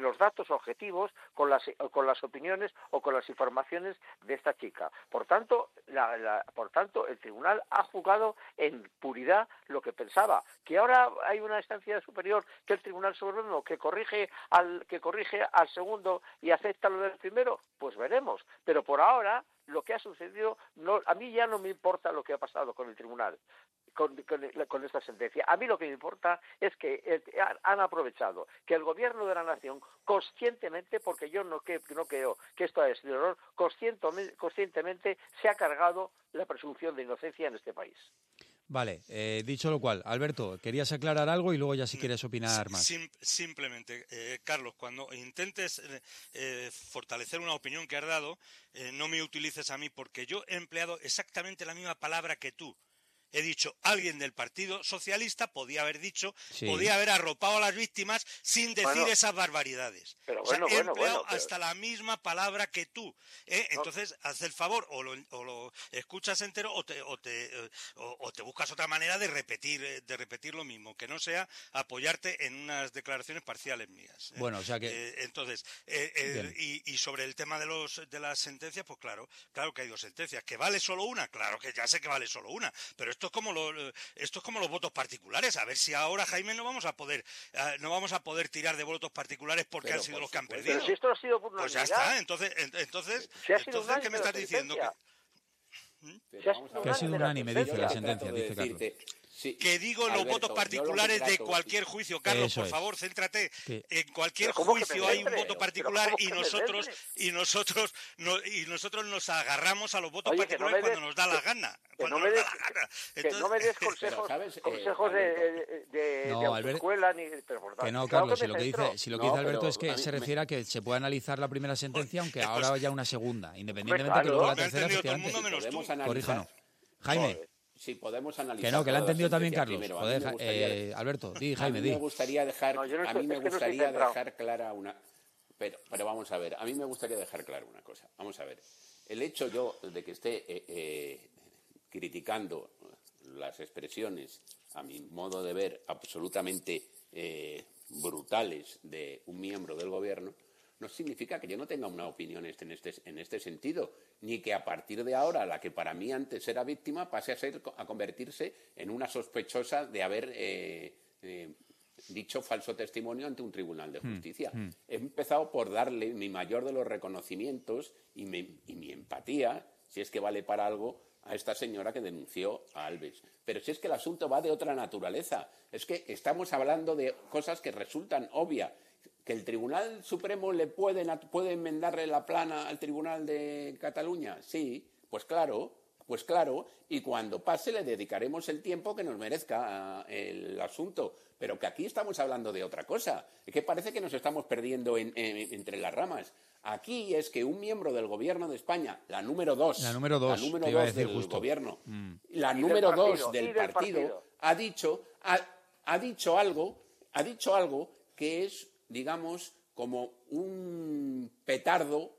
Speaker 16: los datos objetivos con las con las opiniones o con las informaciones de esta chica. Por tanto, la, la, por tanto, el tribunal ha juzgado en puridad lo que pensaba. Que ahora hay una instancia superior, que el Tribunal Supremo, que corrige al que corrige al segundo y acepta lo del primero, pues veremos. Pero por ahora lo que ha sucedido, no, a mí ya no me importa lo que ha pasado con el tribunal. Con, con, con esta sentencia. A mí lo que me importa es que eh, han aprovechado que el gobierno de la nación conscientemente, porque yo no, que, no creo que esto haya sido error, conscientemente, conscientemente se ha cargado la presunción de inocencia en este país.
Speaker 1: Vale, eh, dicho lo cual, Alberto, querías aclarar algo y luego ya si quieres opinar más.
Speaker 17: Sim, simplemente, eh, Carlos, cuando intentes eh, eh, fortalecer una opinión que has dado, eh, no me utilices a mí, porque yo he empleado exactamente la misma palabra que tú. He dicho, alguien del Partido Socialista podía haber dicho, sí. podía haber arropado a las víctimas sin decir bueno, esas barbaridades.
Speaker 16: Pero
Speaker 17: o sea,
Speaker 16: bueno,
Speaker 17: he
Speaker 16: bueno,
Speaker 17: empleado
Speaker 16: bueno, pero...
Speaker 17: hasta la misma palabra que tú. ¿eh? Entonces, no. haz el favor, o lo, o lo escuchas entero o te, o, te, o, o te buscas otra manera de repetir, de repetir lo mismo, que no sea apoyarte en unas declaraciones parciales mías. ¿eh?
Speaker 1: Bueno, o sea que...
Speaker 17: Eh, entonces, eh, eh, y, y sobre el tema de, los, de las sentencias, pues claro, claro que hay dos sentencias. ¿Que vale solo una? Claro que ya sé que vale solo una, pero esto es como lo, esto es como los votos particulares. A ver si ahora, Jaime, no vamos a poder uh, no vamos a poder tirar de votos particulares porque pero han sido por los que han perdido.
Speaker 16: Pero si esto ha sido por una
Speaker 17: pues ya está. Entonces, entonces,
Speaker 16: si
Speaker 17: entonces ¿qué me estás diciendo?
Speaker 16: Que, si ha sido
Speaker 1: que ha sido unánime, dice la sentencia, dice Carlos.
Speaker 17: Sí, que digo Alberto, los votos particulares de cualquier juicio. Carlos, Eso por es. favor, céntrate. Que... En cualquier juicio hay un voto particular y nosotros y nosotros no, y nosotros nos agarramos a los votos Oye, particulares no cuando des, nos da la gana. Cuando
Speaker 16: no
Speaker 17: nos
Speaker 16: des,
Speaker 17: da la gana.
Speaker 16: Entonces, que no me des consejos, ¿sabes? consejos eh, de, de, no, de autoescuela ni pero por
Speaker 1: que no, Carlos, claro que si, lo que dice, si lo que dice no, Alberto es que se refiere a que se puede analizar la primera sentencia, aunque ahora haya una segunda, independientemente que luego la tercera, efectivamente. Corríjanos. Jaime.
Speaker 18: Sí, podemos analizar.
Speaker 1: Que no, que lo ha entendido también Carlos. Joder, gustaría... eh, Alberto, di, Jaime, di.
Speaker 18: A mí me gustaría dejar, no, no estoy, a mí me es que gustaría no dejar clara una... Pero, pero vamos a ver, a mí me gustaría dejar clara una cosa. Vamos a ver, el hecho yo de que esté eh, eh, criticando las expresiones, a mi modo de ver, absolutamente eh, brutales de un miembro del gobierno, no significa que yo no tenga una opinión en este, en este sentido, ni que a partir de ahora la que para mí antes era víctima pase a, ser, a convertirse en una sospechosa de haber eh, eh, dicho falso testimonio ante un tribunal de justicia. Mm, mm. He empezado por darle mi mayor de los reconocimientos y mi, y mi empatía, si es que vale para algo, a esta señora que denunció a Alves. Pero si es que el asunto va de otra naturaleza, es que estamos hablando de cosas que resultan obvias. ¿Que el Tribunal Supremo le puede, puede enmendarle la plana al Tribunal de Cataluña? Sí, pues claro, pues claro, y cuando pase le dedicaremos el tiempo que nos merezca el asunto. Pero que aquí estamos hablando de otra cosa. Es que parece que nos estamos perdiendo en, en, entre las ramas. Aquí es que un miembro del Gobierno de España, la número dos,
Speaker 1: la número dos,
Speaker 18: la número dos del
Speaker 1: justo.
Speaker 18: Gobierno,
Speaker 1: mm.
Speaker 18: la
Speaker 16: y
Speaker 18: número
Speaker 16: del partido,
Speaker 18: dos del,
Speaker 16: del
Speaker 18: partido,
Speaker 16: partido,
Speaker 18: ha dicho, ha, ha dicho algo, ha dicho algo que es, digamos, como un petardo,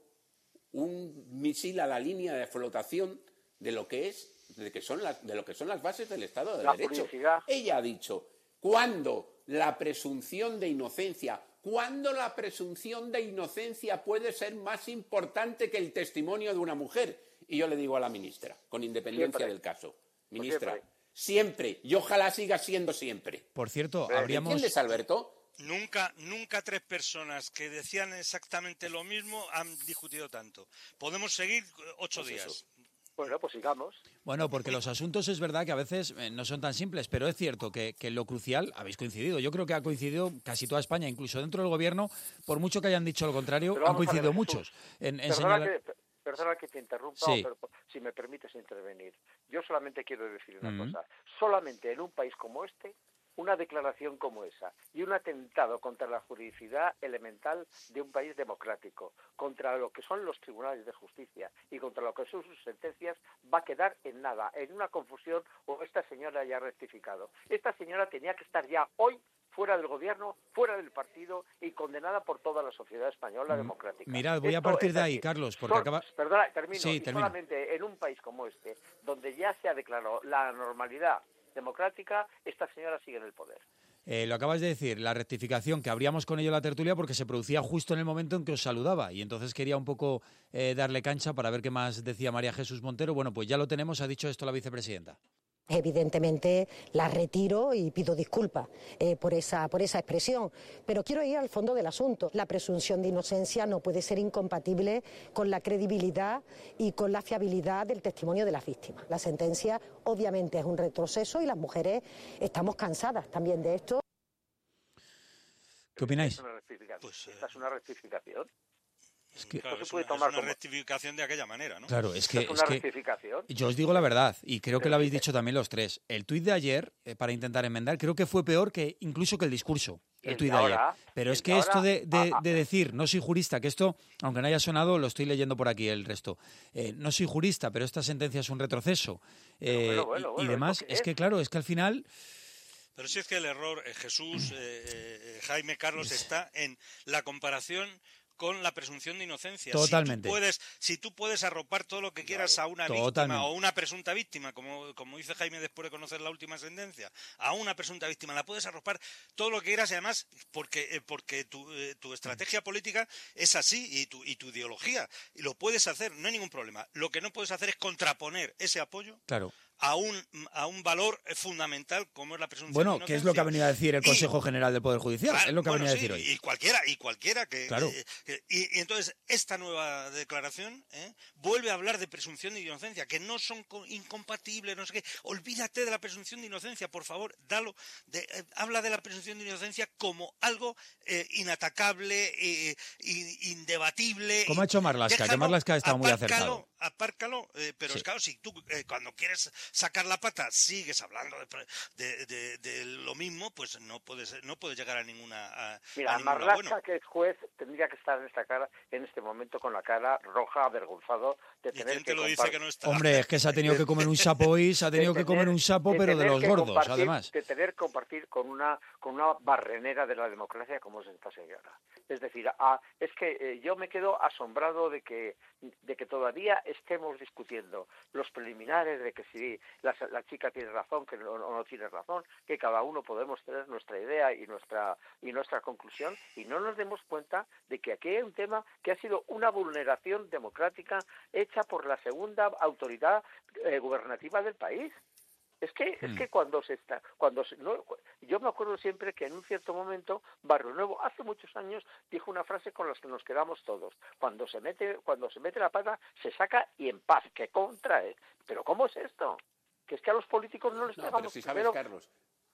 Speaker 18: un misil a la línea de flotación de lo que es, de, que son las, de lo que son las bases del Estado de
Speaker 16: la
Speaker 18: Derecho.
Speaker 16: Publicidad.
Speaker 18: Ella ha dicho, ¿cuándo la presunción de inocencia, cuándo la presunción de inocencia puede ser más importante que el testimonio de una mujer? Y yo le digo a la ministra, con independencia
Speaker 16: siempre.
Speaker 18: del caso, ministra,
Speaker 16: siempre.
Speaker 18: siempre, y ojalá siga siendo siempre.
Speaker 1: Por cierto, habríamos...
Speaker 18: ¿Entiendes, Alberto?
Speaker 17: Nunca, nunca tres personas que decían exactamente lo mismo han discutido tanto. Podemos seguir ocho
Speaker 18: pues
Speaker 17: días.
Speaker 18: Eso.
Speaker 16: Bueno, pues sigamos.
Speaker 1: Bueno, porque los asuntos es verdad que a veces eh, no son tan simples, pero es cierto que, que lo crucial, habéis coincidido, yo creo que ha coincidido casi toda España, incluso dentro del gobierno, por mucho que hayan dicho lo contrario, han coincidido ver, muchos. En, en
Speaker 16: perdona,
Speaker 1: señalar...
Speaker 16: que, perdona que te interrumpa,
Speaker 1: sí.
Speaker 16: pero si me permites intervenir. Yo solamente quiero decir una
Speaker 1: Mm.
Speaker 16: cosa. Solamente en un país como este, una declaración como esa y un atentado contra la juridicidad elemental de un país democrático, contra lo que son los tribunales de justicia y contra lo que son sus sentencias, va a quedar en nada, en una confusión, o esta señora ya ha rectificado. Esta señora tenía que estar ya hoy fuera del gobierno, fuera del partido y condenada por toda la sociedad española democrática.
Speaker 1: Mirad, voy
Speaker 16: Esto
Speaker 1: a partir de ahí,
Speaker 16: así.
Speaker 1: Carlos, porque
Speaker 16: Son,
Speaker 1: acaba...
Speaker 16: Perdona, termino.
Speaker 1: Sí,
Speaker 16: y
Speaker 1: termino.
Speaker 16: solamente en un país como este, donde ya se ha declarado la normalidad democrática, esta señora sigue en el poder.
Speaker 1: Eh, lo acabas de decir, la rectificación, que abríamos con ello la tertulia porque se producía justo en el momento en que os saludaba y entonces quería un poco eh, darle cancha para ver qué más decía María Jesús Montero. Bueno, pues ya lo tenemos, ha dicho esto la vicepresidenta.
Speaker 19: Evidentemente la retiro y pido disculpas eh, por esa, por esa expresión, pero quiero ir al fondo del asunto. La presunción de inocencia no puede ser incompatible con la credibilidad y con la fiabilidad del testimonio de las víctimas. La sentencia obviamente es un retroceso y las mujeres estamos cansadas también de esto.
Speaker 1: ¿Qué opináis?
Speaker 16: Esta es una rectificación.
Speaker 17: Pues, eh,
Speaker 16: Esta es una rectificación.
Speaker 1: Es que,
Speaker 17: claro,
Speaker 16: se
Speaker 17: es
Speaker 16: puede
Speaker 17: una,
Speaker 16: tomar
Speaker 17: es una
Speaker 16: como-
Speaker 17: rectificación de aquella manera, ¿no?
Speaker 1: Claro, es que,
Speaker 16: Es una
Speaker 1: es que
Speaker 16: rectificación.
Speaker 1: yo os digo la verdad, y creo que lo habéis dicho también los tres. El tuit de ayer, eh, para intentar enmendar, creo que fue peor que incluso que el discurso,
Speaker 16: Y
Speaker 1: el
Speaker 16: el
Speaker 1: tuit
Speaker 16: de
Speaker 1: de ayer.
Speaker 16: ahora,
Speaker 1: Pero
Speaker 16: y
Speaker 1: es
Speaker 16: el
Speaker 1: que
Speaker 16: de
Speaker 1: esto
Speaker 16: ahora,
Speaker 1: de, de-
Speaker 16: ah,
Speaker 1: de decir, no soy jurista, que esto, aunque no haya sonado, lo estoy leyendo por aquí el resto. Eh, no soy jurista, pero esta sentencia es un retroceso. eh,
Speaker 16: bueno, bueno,
Speaker 1: y- y,
Speaker 16: bueno,
Speaker 1: demás,
Speaker 16: ¿eso qué
Speaker 1: es
Speaker 16: es?
Speaker 1: que claro, es que al final...
Speaker 17: Pero si es que el error, eh, Jesús, eh, eh, Jaime, Carlos, está en la comparación con la presunción de inocencia.
Speaker 1: Totalmente.
Speaker 17: Si tú puedes, si tú puedes arropar todo lo que quieras a una
Speaker 1: Totalmente.
Speaker 17: víctima o una presunta víctima, como, como dice Jaime después de conocer la última sentencia, a una presunta víctima, la puedes arropar todo lo que quieras y además porque, eh, porque tu, eh, tu estrategia política es así y tu, y tu ideología. Y lo puedes hacer, no hay ningún problema. Lo que no puedes hacer es contraponer ese apoyo
Speaker 1: Claro.
Speaker 17: a un, a un valor fundamental como es la presunción de
Speaker 1: Bueno,
Speaker 17: inocencia.
Speaker 1: que es lo que ha venido a decir el
Speaker 17: Y-
Speaker 1: Consejo General del Poder Judicial,
Speaker 17: Claro,
Speaker 1: es lo que
Speaker 17: bueno,
Speaker 1: ha venido
Speaker 17: sí,
Speaker 1: a decir hoy.
Speaker 17: y cualquiera, y cualquiera que,
Speaker 1: Claro.
Speaker 17: que- que- y, y entonces esta nueva declaración ¿eh? vuelve a hablar de presunción de inocencia, que no son co- incompatibles, no sé qué. Olvídate de la presunción de inocencia, por favor, dalo. De, eh, habla de la presunción de inocencia como algo eh, inatacable, eh, in- indebatible.
Speaker 1: Como ha hecho Marlaska, que
Speaker 17: Déjalo,
Speaker 1: Marlaska ha estado muy
Speaker 17: apárcalo,
Speaker 1: acertado.
Speaker 17: Apárcalo, eh, pero
Speaker 1: Sí.
Speaker 17: es claro, si tú eh, cuando quieres sacar la pata sigues hablando de, pre- de, de- de lo mismo, pues no puedes, no puedes llegar a ninguna. A,
Speaker 16: Mira,
Speaker 17: a ninguna
Speaker 16: Marlaska,
Speaker 17: buena.
Speaker 16: que es juez, tendría que estar en esta cara, en este momento con la cara roja, avergonzado de
Speaker 17: ¿Y
Speaker 16: tener
Speaker 17: quién te
Speaker 16: que
Speaker 17: lo dice
Speaker 16: compar-
Speaker 17: que no está?
Speaker 1: Hombre, es que se ha tenido que comer un sapo hoy, se ha tenido que comer un sapo, pero de
Speaker 16: tener
Speaker 1: los
Speaker 16: que
Speaker 1: gordos,
Speaker 16: compartir-
Speaker 1: además.
Speaker 16: de tener que compartir con una con una barrenera de la democracia como es esta señora. Es decir, ah, es que eh, yo me quedo asombrado de que de que todavía estemos discutiendo los preliminares de que si la, la chica tiene razón, que no, no tiene razón, que cada uno podemos tener nuestra idea y nuestra y nuestra conclusión y no nos demos cuenta de que aquí hay un tema que ha sido una vulneración democrática hecha por la segunda autoridad eh, gubernativa del país. Es que es
Speaker 1: Mm.
Speaker 16: que cuando se está cuando se, no, yo me acuerdo siempre que en un cierto momento Barrio Nuevo hace muchos años dijo una frase con la que nos quedamos todos: cuando se mete cuando se mete la pata se saca y en paz, que contrae. Pero ¿cómo es esto? Que es que a los políticos no les
Speaker 18: No,
Speaker 16: pegamos
Speaker 18: pero si sabes,
Speaker 16: primero-
Speaker 18: Carlos,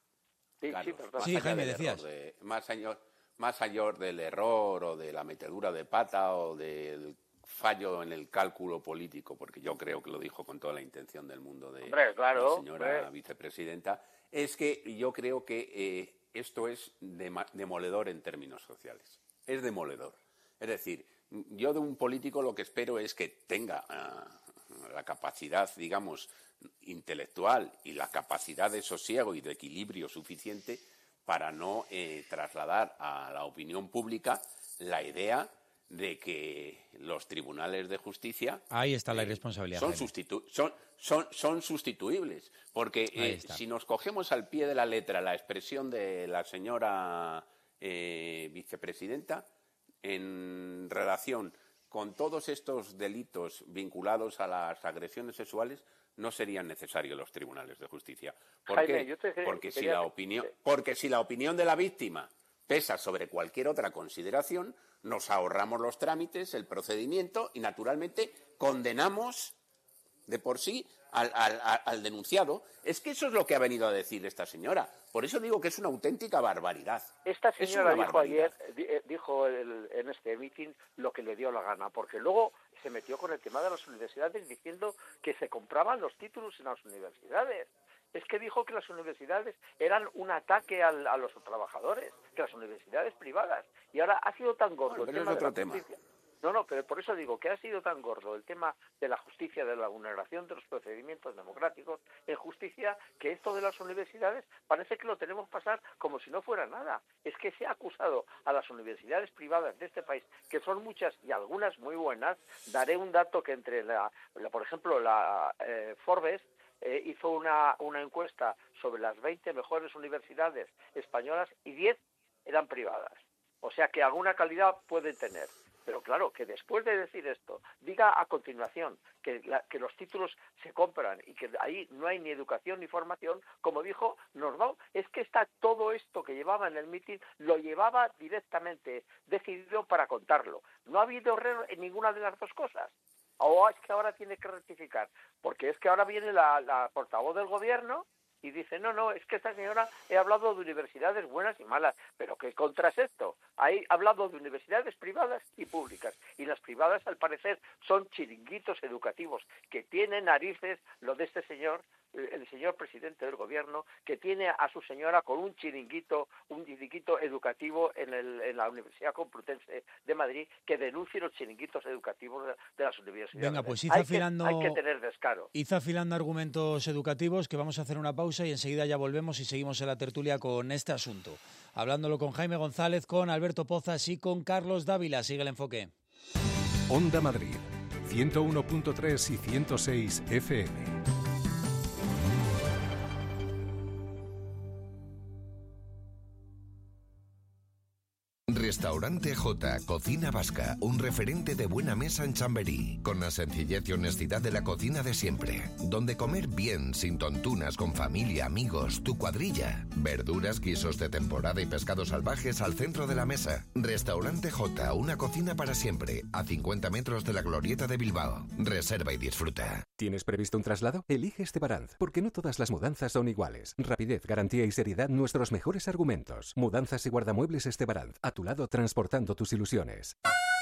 Speaker 16: Sí,
Speaker 18: Carlos,
Speaker 16: sí, perdón.
Speaker 18: más
Speaker 1: Sí,
Speaker 18: allá
Speaker 1: Jaime,
Speaker 18: del
Speaker 1: decías.
Speaker 18: error de- más, allá, más allá del error o de la metedura de pata o del fallo en el cálculo político, porque yo creo que lo dijo con toda la intención del mundo de
Speaker 16: Hombre, claro,
Speaker 18: la señora
Speaker 16: hombre.
Speaker 18: vicepresidenta, es que yo creo que eh, esto es dema- demoledor en términos sociales. Es demoledor. Es decir, yo de un político lo que espero es que tenga ah, la capacidad, digamos, intelectual y la capacidad de sosiego y de equilibrio suficiente para no eh, trasladar a la opinión pública la idea de que los tribunales de justicia
Speaker 1: Ahí está la irresponsabilidad.
Speaker 18: son,
Speaker 1: Jaime.
Speaker 18: sustitu- son, son, son sustituibles. Porque
Speaker 1: Ahí
Speaker 18: eh,
Speaker 1: está.
Speaker 18: si nos cogemos al pie de la letra la expresión de la señora eh, vicepresidenta en relación con todos estos delitos vinculados a las agresiones sexuales, no serían necesarios los tribunales de justicia. ¿Por
Speaker 16: Jaime,
Speaker 18: qué?
Speaker 16: yo te-
Speaker 18: Porque si
Speaker 16: quería-
Speaker 18: la opinión, porque si la opinión de la víctima pesa sobre cualquier otra consideración, nos ahorramos los trámites, el procedimiento y, naturalmente, condenamos de por sí al, al- al- al denunciado. Es que eso es lo que ha venido a decir esta señora. Por eso digo que es una auténtica barbaridad.
Speaker 16: Esta
Speaker 18: Es
Speaker 16: señora
Speaker 18: una
Speaker 16: dijo
Speaker 18: barbaridad.
Speaker 16: ayer, di- eh, dijo el- en este meeting lo que le dio la gana, porque luego se metió con el tema de las universidades diciendo que se compraban los títulos en las universidades. Es que dijo que las universidades eran un ataque al- a los trabajadores, que las universidades privadas. Y ahora ha sido tan gordo
Speaker 18: Bueno,
Speaker 16: el
Speaker 18: pero
Speaker 16: tema
Speaker 18: es
Speaker 16: de
Speaker 18: otro
Speaker 16: la
Speaker 18: tema.
Speaker 16: justicia. No, no, pero por eso digo que ha sido tan gordo el tema de la justicia, de la vulneración de los procedimientos democráticos en justicia, que esto de las universidades parece que lo tenemos pasar como si no fuera nada. Es que se ha acusado a las universidades privadas de este país, que son muchas y algunas muy buenas. Daré un dato que entre la, la por ejemplo, la eh, Forbes eh, hizo una, una encuesta sobre las veinte mejores universidades españolas y diez eran privadas. O sea que alguna calidad pueden tener. Pero claro, que después de decir esto, diga a continuación que, la, que los títulos se compran y que ahí no hay ni educación ni formación, como dijo Normal, es que está todo esto que llevaba en el mitin, lo llevaba directamente decidido para contarlo. No ha habido error en ninguna de las dos cosas. O es que ahora tiene que rectificar, porque es que ahora viene la, la portavoz del gobierno y dice, no, no, es que esta señora he hablado de universidades buenas y malas, pero ¿qué contra es esto? Ha hablado de universidades privadas y públicas, y las privadas al parecer son chiringuitos educativos, que tienen narices lo de este señor, el señor presidente del gobierno, que tiene a su señora con un chiringuito, un chiringuito educativo en, el, en la Universidad Complutense de Madrid, que denuncie los chiringuitos educativos de, de las universidades.
Speaker 1: Venga, pues hizo
Speaker 16: hay,
Speaker 1: afilando,
Speaker 16: que, hay que tener descaro.
Speaker 1: Hizo afilando argumentos educativos, que vamos a hacer una pausa y enseguida ya volvemos y seguimos en la tertulia con este asunto. Hablándolo con Jaime González, con Alberto Pozas y con Carlos Dávila. Sigue el enfoque.
Speaker 2: Onda Madrid, ciento uno punto tres y ciento seis F M.
Speaker 20: Restaurante J, Cocina Vasca, un referente de buena mesa en Chamberí, con la sencillez y honestidad de la cocina de siempre, donde comer bien, sin tontunas, con familia, amigos, tu cuadrilla, verduras, guisos de temporada y pescados salvajes al centro de la mesa. Restaurante J, una cocina para siempre, a cincuenta metros de la Glorieta de Bilbao. Reserva y disfruta.
Speaker 21: ¿Tienes previsto un traslado? Elige Estebaranz, porque no todas las mudanzas son iguales. Rapidez, garantía y seriedad, nuestros mejores argumentos. Mudanzas y guardamuebles Estebaranz, a tu lado transportando tus ilusiones.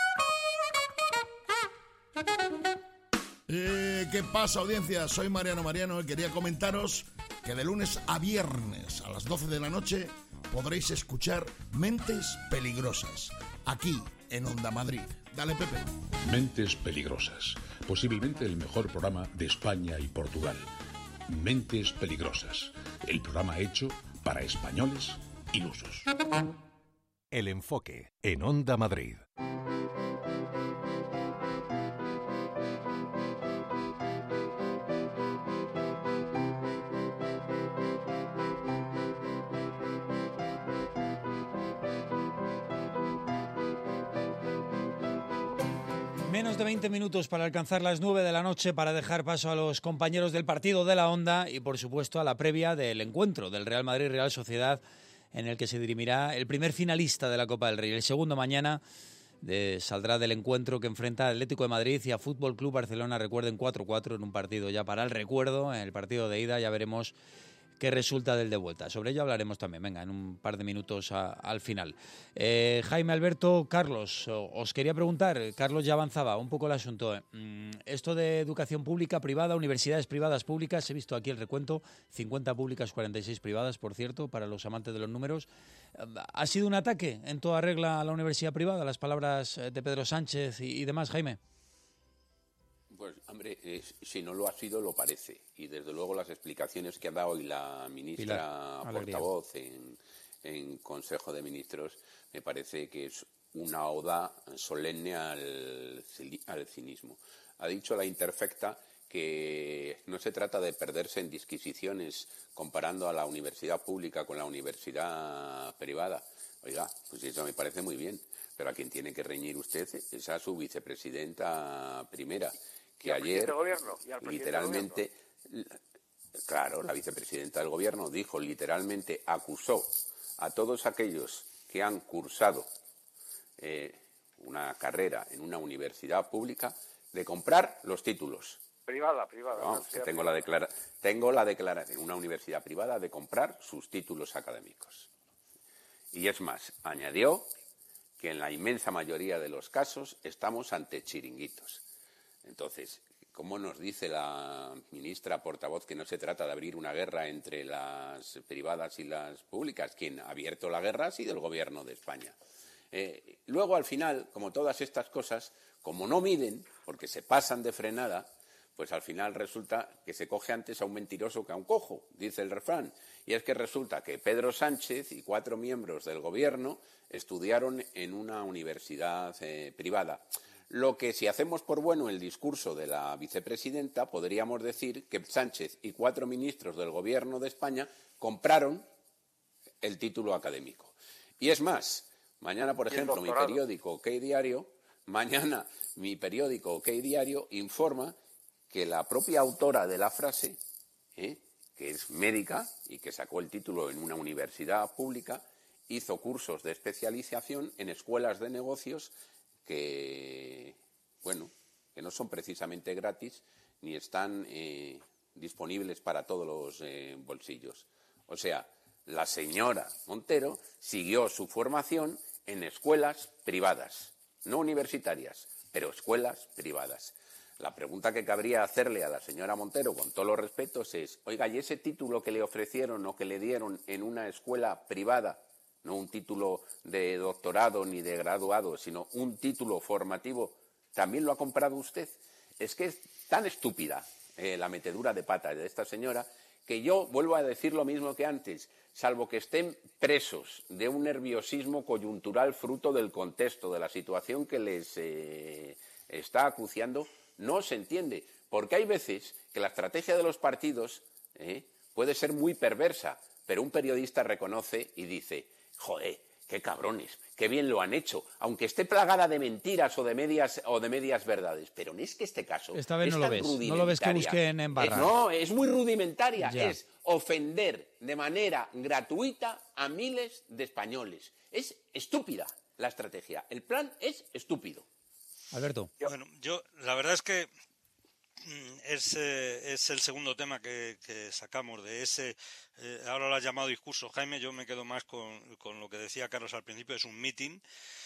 Speaker 22: Eh, ¿Qué pasa, audiencia? Soy Mariano Mariano y quería comentaros que de lunes a viernes a las doce de la noche podréis escuchar Mentes Peligrosas, aquí en Onda Madrid. Dale, Pepe.
Speaker 23: Mentes Peligrosas, posiblemente el mejor programa de España y Portugal. Mentes Peligrosas, el programa hecho para españoles ilusos.
Speaker 2: El enfoque en Onda Madrid.
Speaker 1: Menos de veinte minutos para alcanzar las nueve de la noche, para dejar paso a los compañeros del partido de la Onda y, por supuesto, a la previa del encuentro del Real Madrid-Real Sociedad, en el que se dirimirá el primer finalista de la Copa del Rey. El segundo mañana de, saldrá del encuentro que enfrenta a Atlético de Madrid y a Fútbol Club Barcelona. Recuerden, cuatro cuatro en un partido ya para el recuerdo. En el partido de ida ya veremos qué resulta del de vuelta. Sobre ello hablaremos también, venga, en un par de minutos a, al final. Eh, Jaime, Alberto, Carlos, os quería preguntar, Carlos ya avanzaba un poco el asunto. Eh. Esto de educación pública, privada, universidades privadas, públicas, he visto aquí el recuento, cincuenta públicas, cuarenta y seis privadas, por cierto, para los amantes de los números. ¿Ha sido un ataque en toda regla a la universidad privada, las palabras de Pedro Sánchez y, y demás, Jaime?
Speaker 18: Pues, hombre, eh, si no lo ha sido, lo parece. Y, desde luego, las explicaciones que ha dado hoy la ministra portavoz en, en Consejo de Ministros me parece que es una oda solemne al, al cinismo. Ha dicho la interfecta que no se trata de perderse en disquisiciones comparando a la universidad pública con la universidad privada. Oiga, pues eso me parece muy bien. Pero a quien tiene que reñir usted es a su vicepresidenta primera, que ayer
Speaker 16: gobierno,
Speaker 18: literalmente, claro, la vicepresidenta del gobierno dijo, literalmente acusó a todos aquellos que han cursado eh, una carrera en una universidad pública de comprar los títulos.
Speaker 16: Privada, privada.
Speaker 18: No, que tengo, la declara- tengo la declaración, una universidad privada, de comprar sus títulos académicos. Y es más, añadió que en la inmensa mayoría de los casos estamos ante chiringuitos. Entonces, ¿cómo nos dice la ministra portavoz que no se trata de abrir una guerra entre las privadas y las públicas? Quien ha abierto la guerra ha sido el gobierno de España. Eh, luego, al final, como todas estas cosas, como no miden, porque se pasan de frenada, pues al final resulta que se coge antes a un mentiroso que a un cojo, dice el refrán. Y es que resulta que Pedro Sánchez y cuatro miembros del gobierno estudiaron en una universidad eh, privada. Lo que, si hacemos por bueno el discurso de la vicepresidenta, podríamos decir que Sánchez y cuatro ministros del Gobierno de España compraron el título académico. Y es más, mañana, por ejemplo, mi periódico OK Diario, mañana mi periódico OK Diario informa que la propia autora de la frase, ¿eh? que es médica y que sacó el título en una universidad pública, hizo cursos de especialización en escuelas de negocios que, bueno, que no son precisamente gratis ni están eh, disponibles para todos los eh, bolsillos. O sea, la señora Montero siguió su formación en escuelas privadas, no universitarias, pero escuelas privadas. La pregunta que cabría hacerle a la señora Montero, con todos los respetos, es, oiga, ¿y ese título que le ofrecieron o que le dieron en una escuela privada, no un título de doctorado ni de graduado, sino un título formativo, también lo ha comprado usted? Es que es tan estúpida eh, la metedura de pata de esta señora que yo vuelvo a decir lo mismo que antes, salvo que estén presos de un nerviosismo coyuntural fruto del contexto, de la situación que les eh, está acuciando, no se entiende, porque hay veces que la estrategia de los partidos eh, puede ser muy perversa, pero un periodista reconoce y dice, joder, qué cabrones, qué bien lo han hecho, aunque esté plagada de mentiras o de medias o de medias verdades, pero no es que este caso
Speaker 1: esta vez
Speaker 18: es
Speaker 1: no lo
Speaker 18: tan
Speaker 1: ves, no lo ves que busquen embarrar.
Speaker 18: Eh, no, es muy rudimentaria,
Speaker 1: Ya.
Speaker 18: es ofender de manera gratuita a miles de españoles. Es estúpida la estrategia, el plan es estúpido.
Speaker 1: Alberto.
Speaker 17: Bueno, yo la verdad es que mm, es, eh, es el segundo tema que, que sacamos de ese, eh, ahora lo has llamado discurso, Jaime, yo me quedo más con, con lo que decía Carlos al principio, es un meeting.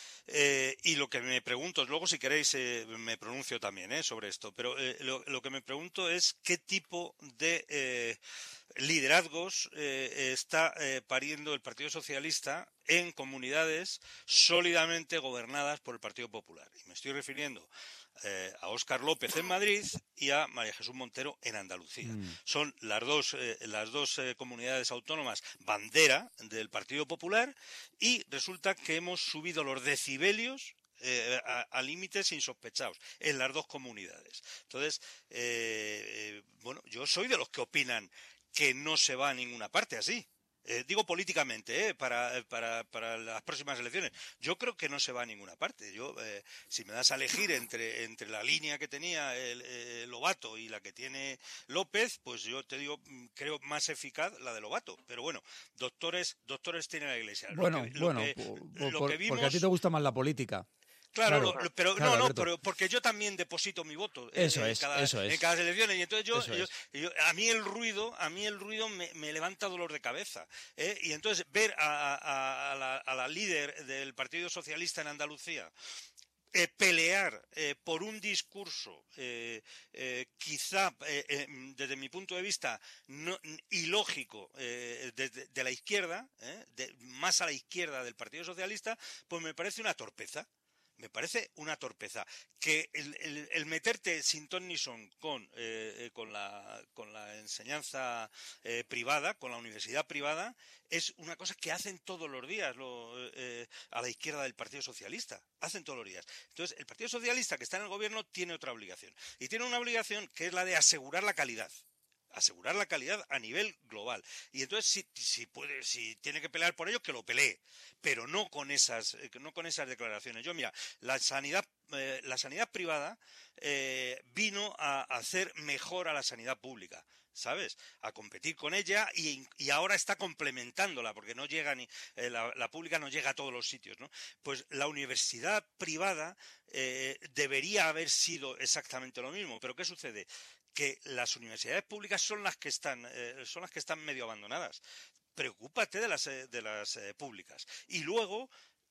Speaker 17: Eh, y lo que me pregunto, luego si queréis eh, me pronuncio también eh, sobre esto, pero eh, lo, lo que me pregunto es qué tipo de eh, liderazgos eh, está eh, pariendo el Partido Socialista en comunidades sólidamente gobernadas por el Partido Popular. Y me estoy refiriendo eh, a Óscar López en Madrid y a María Jesús Montero en Andalucía. Mm. Son las dos, eh, las dos eh, comunidades autónomas bandera del Partido Popular y resulta que hemos subido los decibelios Eh, a, a límites insospechados en las dos comunidades. Entonces, eh, eh, bueno, yo soy de los que opinan que no se va a ninguna parte así. Eh, digo políticamente, eh, para, para, para las próximas elecciones. Yo creo que no se va a ninguna parte. Yo, eh, si me das a elegir entre, entre la línea que tenía el, el Lobato y la que tiene López, pues yo te digo, creo más eficaz la de Lobato. Pero bueno, doctores, doctores tiene la Iglesia.
Speaker 1: Bueno,
Speaker 17: lo que, lo
Speaker 1: bueno,
Speaker 17: que,
Speaker 1: por,
Speaker 17: lo
Speaker 1: por,
Speaker 17: que vimos...
Speaker 1: porque a ti te gusta más la política.
Speaker 17: Claro,
Speaker 1: Claro,
Speaker 17: lo- pero
Speaker 1: claro,
Speaker 17: no, no,
Speaker 1: Alberto.
Speaker 17: pero porque yo también deposito mi voto
Speaker 1: Eso
Speaker 17: en,
Speaker 1: es,
Speaker 17: cada,
Speaker 1: eso es.
Speaker 17: en cada elección y entonces yo,
Speaker 1: Eso
Speaker 17: yo-
Speaker 1: es.
Speaker 17: yo- a mí el ruido, a mí el ruido me, me levanta dolor de cabeza, ¿eh? Y entonces ver a, a- a la, a la líder del Partido Socialista en Andalucía eh, pelear eh, por un discurso eh, eh, quizá eh, eh, desde mi punto de vista no, ilógico eh, de, de- de la izquierda, ¿eh? de- más a la izquierda del Partido Socialista, pues me parece una torpeza. Me parece una torpeza. Que el, el- el meterte sin ton ni son con, eh, eh, con, la, con la enseñanza eh, privada, con la universidad privada, es una cosa que hacen todos los días lo, eh, a la izquierda del Partido Socialista. Hacen todos los días. Entonces, el Partido Socialista que está en el gobierno tiene otra obligación. Y tiene una obligación que es la de asegurar la calidad. Asegurar la calidad a nivel global. Y entonces, si, si, puede, si tiene que pelear por ello, que lo pelee. Pero no con esas, eh, no con esas declaraciones. Yo, mira, la sanidad, eh, la sanidad privada eh, vino a hacer mejor a la sanidad pública, ¿sabes? A competir con ella y, y ahora está complementándola, porque no llega ni eh, la, la pública no llega a todos los sitios, ¿no? Pues la universidad privada eh, debería haber sido exactamente lo mismo. Pero ¿qué sucede? Que las universidades públicas son las que están, eh, son las que están medio abandonadas. Preocúpate de las, eh, de las eh, públicas. Y luego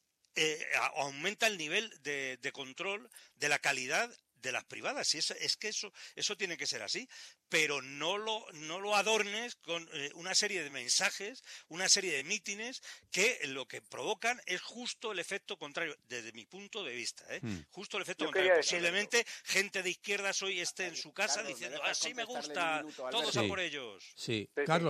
Speaker 17: eh, a- aumenta el nivel de, de control de la calidad de las privadas. Y es, es que eso, eso tiene que ser así. Pero no lo, no lo adornes con eh, una serie de mensajes, una serie de mítines que lo que provocan es justo el efecto contrario, desde mi punto de vista, ¿eh?
Speaker 1: Hmm.
Speaker 17: Justo el efecto
Speaker 16: Yo
Speaker 17: contrario.
Speaker 16: quería decir
Speaker 17: Posiblemente gente de izquierdas hoy esté en su casa
Speaker 18: Carlos, ¿me
Speaker 17: diciendo,
Speaker 18: dejas
Speaker 17: así me
Speaker 18: contestarle
Speaker 17: gusta,
Speaker 18: un minuto,
Speaker 17: todos
Speaker 1: Alberto?
Speaker 17: a
Speaker 1: Sí.
Speaker 17: por ellos.
Speaker 1: Sí,
Speaker 16: Sí, sí.
Speaker 1: Carlos.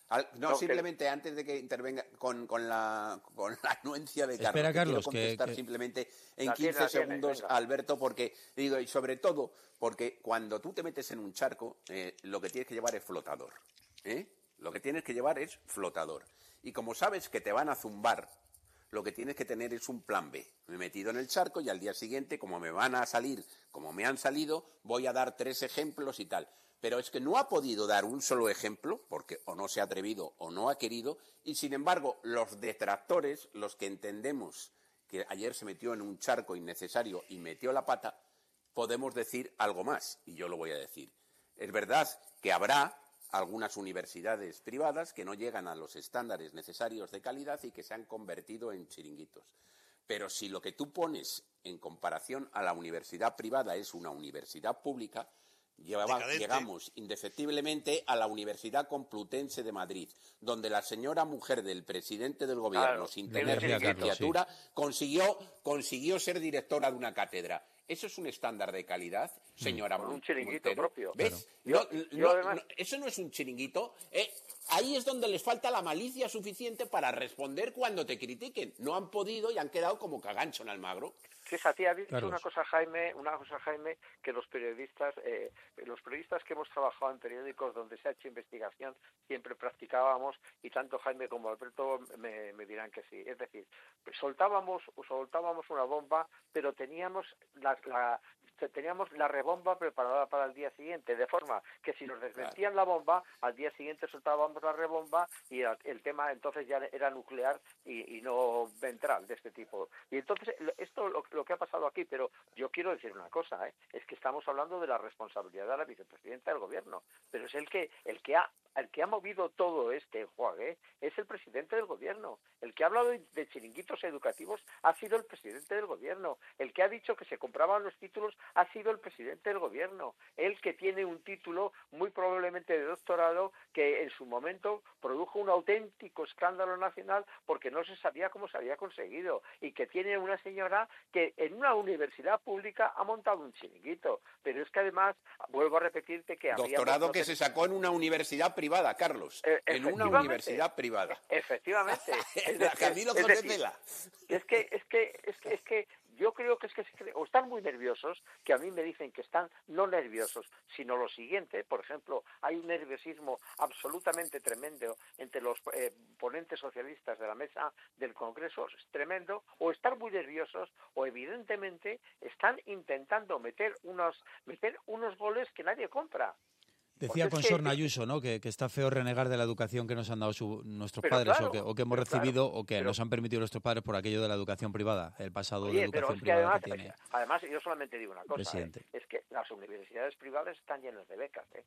Speaker 18: Al, no,
Speaker 16: No,
Speaker 18: simplemente que... antes de que intervenga con, con, la, con la anuencia de Carlos,
Speaker 1: Espera, Carlos,
Speaker 18: quiero contestar
Speaker 1: que, que...
Speaker 18: simplemente en
Speaker 16: la
Speaker 18: quince
Speaker 16: tiene,
Speaker 18: segundos
Speaker 16: tiene,
Speaker 18: a Alberto, porque digo, y sobre todo, porque cuando tú te metes en un charco, eh, lo que tienes que llevar es flotador, ¿eh? Lo que tienes que llevar es flotador. Y como sabes que te van a zumbar, lo que tienes que tener es un plan B. Me he metido en el charco y al día siguiente, como me van a salir, como me han salido, voy a dar tres ejemplos y tal. Pero es que no ha podido dar un solo ejemplo, porque o no se ha atrevido o no ha querido, y sin embargo los detractores, los que entendemos que ayer se metió en un charco innecesario y metió la pata, podemos decir algo más, y yo lo voy a decir. Es verdad que habrá algunas universidades privadas que no llegan a los estándares necesarios de calidad y que se han convertido en chiringuitos. Pero si lo que tú pones en comparación a la universidad privada es una universidad pública, Llevaba, llegamos indefectiblemente a la Universidad Complutense de Madrid, donde la señora mujer del presidente del gobierno, claro, sin tener licenciatura, sí. consiguió, consiguió ser directora de una cátedra. ¿Eso es un estándar de calidad, señora
Speaker 16: Con un chiringuito
Speaker 18: Montero?
Speaker 16: propio.
Speaker 18: ¿Ves?
Speaker 16: Claro.
Speaker 18: No,
Speaker 16: Yo,
Speaker 18: no,
Speaker 16: yo además...
Speaker 18: no, eso no es un chiringuito. Eh, ahí es donde les falta la malicia suficiente para responder cuando te critiquen. No han podido y han quedado como cagancho en Almagro.
Speaker 16: Fíjate, ha dicho
Speaker 18: Carlos.
Speaker 16: una cosa, Jaime, una cosa, Jaime, que los periodistas, eh, los periodistas que hemos trabajado en periódicos donde se ha hecho investigación, siempre practicábamos, y tanto Jaime como Alberto me, me dirán que sí. Es decir, soltábamos, soltábamos una bomba, pero teníamos la, la teníamos la rebomba preparada para el día siguiente, de forma que si nos desmentían la bomba, al día siguiente soltábamos la rebomba y el, el tema entonces ya era nuclear y, y no ventral de este tipo. Y entonces esto lo, lo que ha pasado aquí, pero yo quiero decir una cosa, ¿eh? Es que estamos hablando de la responsabilidad de la vicepresidenta del gobierno, pero es el que el que ha el que ha movido todo este enjuague es el presidente del gobierno. El que ha hablado de, de chiringuitos educativos ha sido el presidente del gobierno. El que ha dicho que se compraban los títulos ha sido el presidente del gobierno. Él que tiene un título muy probablemente de doctorado que en su momento produjo un auténtico escándalo nacional porque no se sabía cómo se había conseguido, y que tiene una señora que en una universidad pública ha montado un chiringuito. Pero es que además, vuelvo a repetirte que había...
Speaker 18: Doctorado que se sacó en una universidad privada, Carlos. Eh, en una universidad privada.
Speaker 16: Efectivamente.
Speaker 18: Es de, Camilo José
Speaker 16: es decir,
Speaker 18: Cela.
Speaker 16: Es que, es que, es que, es que yo creo que es que o están muy nerviosos, que a mí me dicen que están no nerviosos, sino lo siguiente. Por ejemplo, hay un nerviosismo absolutamente tremendo entre los eh, ponentes socialistas de la mesa del Congreso, es tremendo, o están muy nerviosos, o evidentemente están intentando meter unos, meter unos goles que nadie compra.
Speaker 1: Decía Consorno Ayuso, ¿no? Que, que está feo renegar de la educación que nos han dado su, nuestros
Speaker 16: pero
Speaker 1: padres,
Speaker 16: claro,
Speaker 1: o, que, o que hemos recibido, claro, o que pero, nos han permitido nuestros padres por aquello de la educación privada, el pasado
Speaker 16: oye,
Speaker 1: de educación
Speaker 16: pero es que
Speaker 1: privada
Speaker 16: además,
Speaker 1: que tiene.
Speaker 16: Además, yo solamente digo una cosa, ¿eh?
Speaker 1: Presidente.
Speaker 16: Es que las universidades privadas están llenas de becas, ¿eh?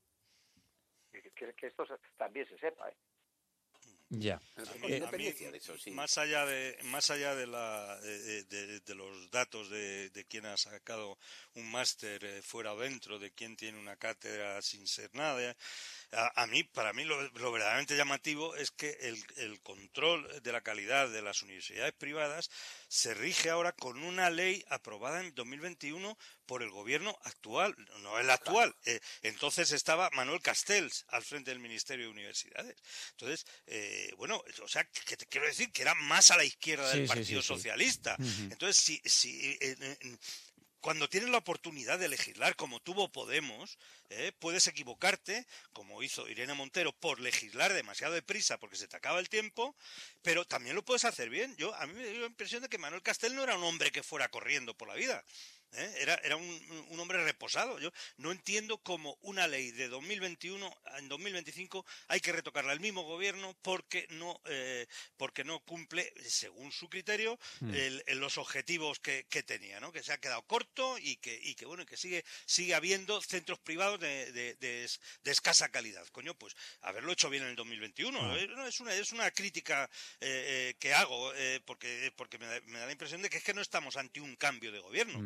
Speaker 16: Que, que esto también se sepa, ¿eh?
Speaker 1: Ya.
Speaker 17: Eh, mí, de eso, sí. Más allá de más allá de, la, de, de, de los datos de, de quién ha sacado un máster eh, fuera o dentro, de quién tiene una cátedra sin ser nada, a, a mí, para mí lo, lo verdaderamente llamativo es que el, el control de la calidad de las universidades privadas se rige ahora con una ley aprobada en dos mil veintiuno por el gobierno actual, no el actual. Eh, entonces estaba Manuel Castells al frente del Ministerio de Universidades. Entonces, eh, bueno, o sea, que te quiero decir que era más a la izquierda del
Speaker 1: sí,
Speaker 17: Partido
Speaker 1: sí, sí,
Speaker 17: Socialista.
Speaker 1: Sí. Uh-huh.
Speaker 17: Entonces, si, si eh, eh, cuando tienes la oportunidad de legislar como tuvo Podemos, eh, puedes equivocarte, como hizo Irene Montero, por legislar demasiado deprisa porque se te acaba el tiempo, pero también lo puedes hacer bien. Yo A mí me dio la impresión de que Manuel Castells no era un hombre que fuera corriendo por la vida. ¿Eh? Era, era un, un hombre reposado. Yo no entiendo cómo una ley de dos mil veintiuno en dos mil veinticinco hay que retocarla al mismo gobierno porque no eh, porque no cumple, según su criterio, mm. el, el, los objetivos que, que tenía, ¿no? Que se ha quedado corto y que y que bueno que sigue sigue habiendo centros privados de, de, de, de escasa calidad. Coño, pues haberlo hecho bien en el dos mil veintiuno. Mm. No, es una es una crítica eh, eh, que hago eh, porque porque me da, me da la impresión de que es que no estamos ante un cambio de gobierno. Mm.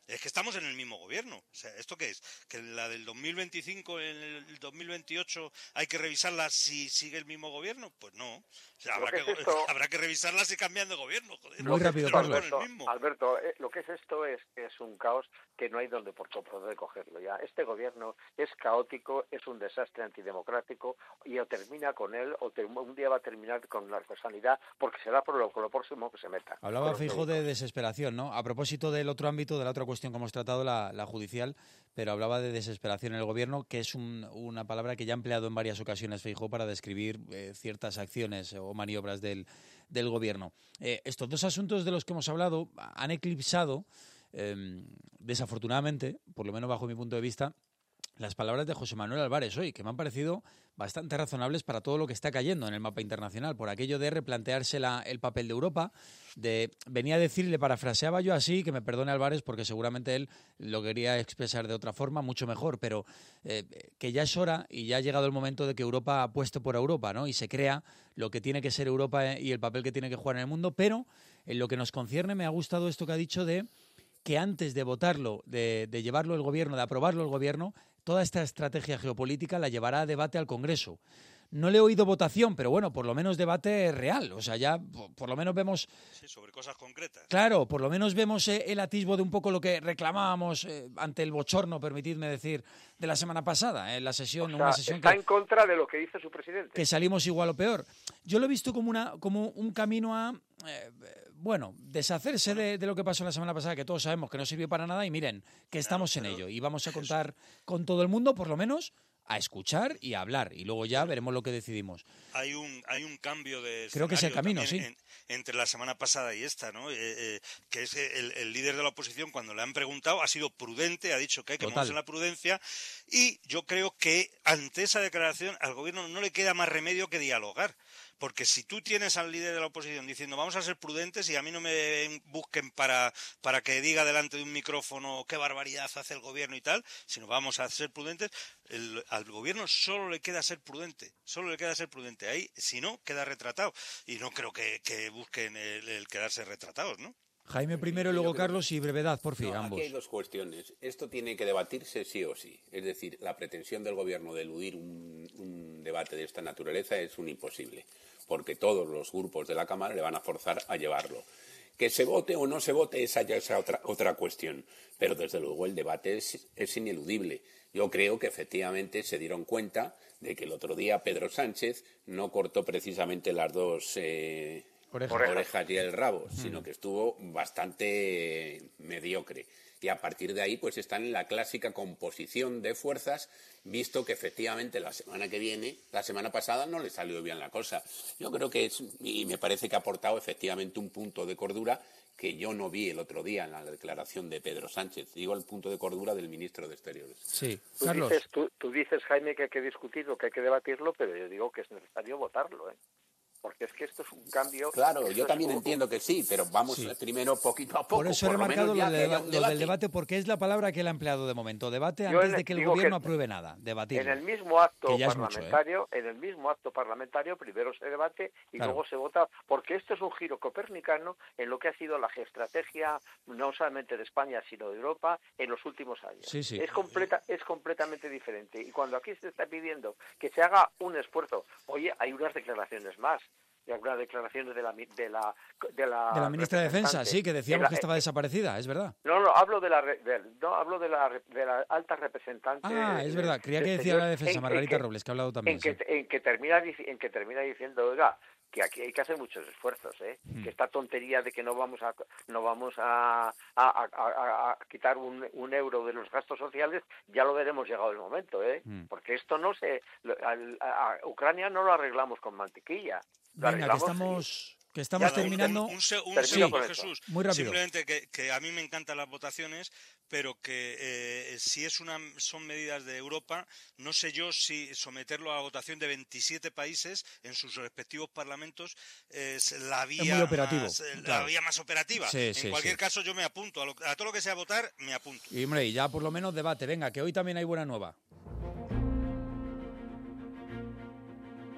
Speaker 17: Es que estamos en el mismo gobierno. O sea, ¿esto qué es? ¿Que la del dos mil veinticinco, en el dos mil veintiocho, hay que revisarla si sigue el mismo gobierno? Pues no. O sea, habrá, que,
Speaker 16: que es esto...
Speaker 17: habrá que revisarla si cambian de gobierno. Joder.
Speaker 1: Muy rápido, Carlos.
Speaker 16: Alberto, Alberto eh, lo que es esto es, es un caos que no hay donde por poder cogerlo ya. Este gobierno es caótico, es un desastre antidemocrático y o termina con él o te, un día va a terminar con la sanidad porque será por lo, por lo próximo que se meta.
Speaker 1: Hablaba Feijóo de desesperación, ¿no? A propósito del otro ámbito, de la otra cuestión que hemos tratado, la, la judicial, pero hablaba de desesperación en el gobierno, que es un, una palabra que ya ha empleado en varias ocasiones Feijóo para describir eh, ciertas acciones o maniobras del, del gobierno. Eh, estos dos asuntos de los que hemos hablado han eclipsado, eh, desafortunadamente, por lo menos bajo mi punto de vista, las palabras de José Manuel Álvarez hoy, que me han parecido bastante razonables para todo lo que está cayendo en el mapa internacional, por aquello de replantearse la, el papel de Europa, de venía a decirle, parafraseaba yo así, que me perdone Álvarez, porque seguramente él lo quería expresar de otra forma, mucho mejor, pero eh, que ya es hora y ya ha llegado el momento de que Europa apueste por Europa, ¿no? Y se crea lo que tiene que ser Europa y el papel que tiene que jugar en el mundo, pero en lo que nos concierne me ha gustado esto que ha dicho de que antes de votarlo, de, de llevarlo el gobierno, de aprobarlo el gobierno, toda esta estrategia geopolítica la llevará a debate al Congreso. No le he oído votación, pero bueno, por lo menos debate real. O sea, ya por, por lo menos vemos...
Speaker 17: Sí, sobre cosas concretas.
Speaker 1: Claro, por lo menos vemos eh, el atisbo de un poco lo que reclamábamos eh, ante el bochorno, permitidme decir, de la semana pasada, en eh, la sesión...
Speaker 16: O sea,
Speaker 1: una sesión
Speaker 16: está
Speaker 1: que,
Speaker 16: en contra de lo que dice su presidente.
Speaker 1: Que salimos igual o peor. Yo lo he visto como, una, como un camino a... Eh, bueno, deshacerse de, de lo que pasó la semana pasada, que todos sabemos que no sirvió para nada, y miren, que estamos en ello. Y vamos a contar con todo el mundo, por lo menos, a escuchar y a hablar. Y luego ya veremos lo que decidimos.
Speaker 17: Hay un hay un cambio de
Speaker 1: Creo que es el camino, sí.
Speaker 17: En, entre la semana pasada y esta, ¿no? Eh, eh, que es el, el líder de la oposición, cuando le han preguntado, ha sido prudente, ha dicho que hay que moverse en la prudencia. Y yo creo que ante esa declaración al gobierno no le queda más remedio que dialogar. Porque si tú tienes al líder de la oposición diciendo vamos a ser prudentes y a mí no me busquen para, para que diga delante de un micrófono qué barbaridad hace el gobierno y tal, sino vamos a ser prudentes, el, al gobierno solo le queda ser prudente, solo le queda ser prudente. Ahí, si no, queda retratado. Y no creo que, que busquen el, el quedarse retratados, ¿no?
Speaker 1: Jaime primero y luego Carlos y brevedad, por fin,
Speaker 18: no,
Speaker 1: ambos.
Speaker 18: Aquí hay dos cuestiones. Esto tiene que debatirse sí o sí. Es decir, la pretensión del gobierno de eludir un, un debate de esta naturaleza es un imposible, porque todos los grupos de la Cámara le van a forzar a llevarlo. Que se vote o no se vote, esa ya es otra, otra cuestión. Pero desde luego el debate es, es ineludible. Yo creo que efectivamente se dieron cuenta de que el otro día Pedro Sánchez no cortó precisamente las dos... Eh, Orejas. orejas y el rabo, mm. sino que estuvo bastante mediocre. Y a partir de ahí pues están en la clásica composición de fuerzas, visto que efectivamente la semana que viene, la semana pasada no le salió bien la cosa. Yo creo que es, y me parece que ha aportado efectivamente un punto de cordura que yo no vi el otro día en la declaración de Pedro Sánchez. Digo el punto de cordura del ministro de Exteriores.
Speaker 1: Sí,
Speaker 16: tú
Speaker 1: Carlos.
Speaker 16: Dices, tú, tú dices, Jaime, que hay que discutirlo, que hay que debatirlo, pero yo digo que es necesario votarlo, ¿eh? Porque es que esto es un cambio...
Speaker 18: Claro, yo también un... entiendo que sí, pero vamos sí. primero poquito a poco.
Speaker 1: Por eso he remarcado lo, de, lo debate. del debate, porque es la palabra que él ha empleado de momento. Debate yo antes el, de que el gobierno que apruebe nada. Debatir.
Speaker 16: En el mismo acto
Speaker 1: mucho,
Speaker 16: parlamentario,
Speaker 1: ¿eh?
Speaker 16: en el mismo acto parlamentario, primero se debate y
Speaker 1: claro.
Speaker 16: luego se vota, porque esto es un giro copernicano en lo que ha sido la geoestrategia, no solamente de España, sino de Europa, en los últimos años.
Speaker 1: Sí, sí.
Speaker 16: Es, completa, es completamente diferente. Y cuando aquí se está pidiendo que se haga un esfuerzo, oye, hay unas declaraciones más. De algunas declaraciones de la de la de la,
Speaker 1: de la ministra de Defensa, sí, que decíamos
Speaker 16: la,
Speaker 1: que estaba desaparecida, es verdad.
Speaker 16: No, no, hablo de la de, no hablo de la de la alta representante.
Speaker 1: Ah, es verdad, creía que decía la defensa Margarita Robles, que ha hablado también.
Speaker 16: En que,
Speaker 1: sí.
Speaker 16: en que termina en que termina diciendo, oiga, que aquí hay que hacer muchos esfuerzos, ¿eh? Mm. Que esta tontería de que no vamos a no vamos a, a, a, a, a quitar un, un euro de los gastos sociales, ya lo veremos llegado el momento, ¿eh? Mm. Porque esto no se a, a, a Ucrania no lo arreglamos con mantequilla.
Speaker 1: Venga, que estamos, que estamos
Speaker 17: ya,
Speaker 1: terminando.
Speaker 17: Un, se, un
Speaker 1: sí,
Speaker 17: segundo, Jesús.
Speaker 1: Muy rápido.
Speaker 17: Simplemente que, que a mí me encantan las votaciones, pero que eh, si es una son medidas de Europa, no sé yo si someterlo a votación de veintisiete países en sus respectivos parlamentos es la vía,
Speaker 1: es muy operativo,
Speaker 17: más, la
Speaker 1: claro.
Speaker 17: vía más operativa.
Speaker 1: Sí,
Speaker 17: en
Speaker 1: sí,
Speaker 17: cualquier
Speaker 1: sí.
Speaker 17: caso yo me apunto. A, lo, a todo lo que sea votar, me apunto.
Speaker 1: Y hombre, ya por lo menos debate. Venga, que hoy también hay buena nueva.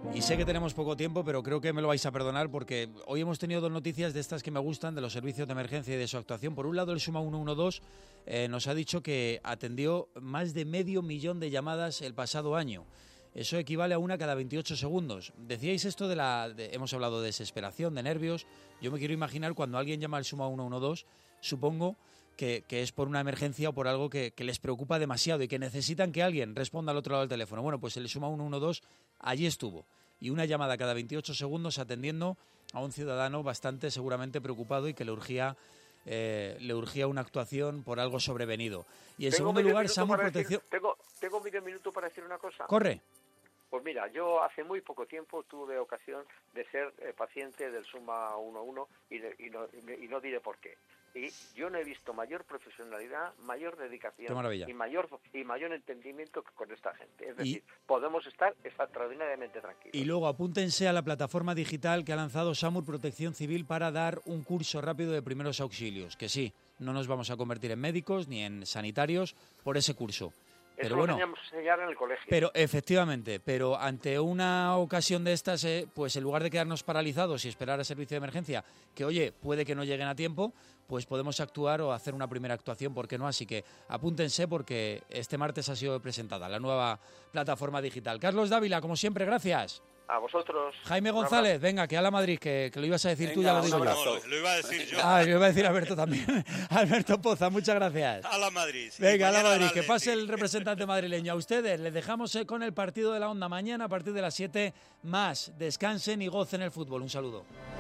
Speaker 1: Y sé que tenemos poco tiempo, pero creo que me lo vais a perdonar porque hoy hemos tenido dos noticias de estas que me gustan, de los servicios de emergencia y de su actuación. Por un lado, el Suma uno uno dos eh, nos ha dicho que atendió más de medio millón de llamadas el pasado año. Eso equivale a una cada veintiocho segundos. Decíais esto de la... De, hemos hablado de desesperación, de nervios. Yo me quiero imaginar cuando alguien llama al Suma uno uno dos, supongo que, que es por una emergencia o por algo que, que les preocupa demasiado y que necesitan que alguien responda al otro lado del teléfono. Bueno, pues el Suma uno uno dos allí estuvo. Y una llamada cada veintiocho segundos atendiendo a un ciudadano bastante seguramente preocupado y que le urgía eh, le urgía una actuación por algo sobrevenido. Y en segundo lugar, SAMUR Protección...
Speaker 16: Decir, tengo, tengo medio minuto para decir una cosa.
Speaker 1: Corre.
Speaker 16: Pues mira, yo hace muy poco tiempo tuve ocasión de ser eh, paciente del Suma uno uno y, de, y, no, y no diré por qué. Y yo no he visto mayor profesionalidad, mayor dedicación y mayor y mayor entendimiento que con esta gente. Es decir, y, podemos estar extraordinariamente tranquilos.
Speaker 1: Y luego apúntense a la plataforma digital que ha lanzado SAMUR Protección Civil para dar un curso rápido de primeros auxilios. Que sí, no nos vamos a convertir en médicos ni en sanitarios por ese curso. Pero
Speaker 16: Eso
Speaker 1: bueno,
Speaker 16: lo teníamos que enseñar en el colegio.
Speaker 1: Pero efectivamente, pero ante una ocasión de estas, eh, pues en lugar de quedarnos paralizados y esperar al servicio de emergencia, que oye, puede que no lleguen a tiempo, pues podemos actuar o hacer una primera actuación, ¿por qué no? Así que apúntense porque este martes ha sido presentada la nueva plataforma digital. Carlos Dávila, como siempre, gracias.
Speaker 16: A vosotros.
Speaker 1: Jaime González, venga, que a la Madrid, que, que lo ibas a decir venga, tú, ya lo digo yo.
Speaker 17: No, lo iba a decir yo.
Speaker 1: Ah, lo iba a decir Alberto también. Alberto Poza, muchas gracias.
Speaker 17: A la Madrid.
Speaker 1: Venga, a la Madrid, que pase el representante madrileño. A ustedes les dejamos con el partido de la Onda mañana a partir de las siete más. Descansen y gocen el fútbol. Un saludo.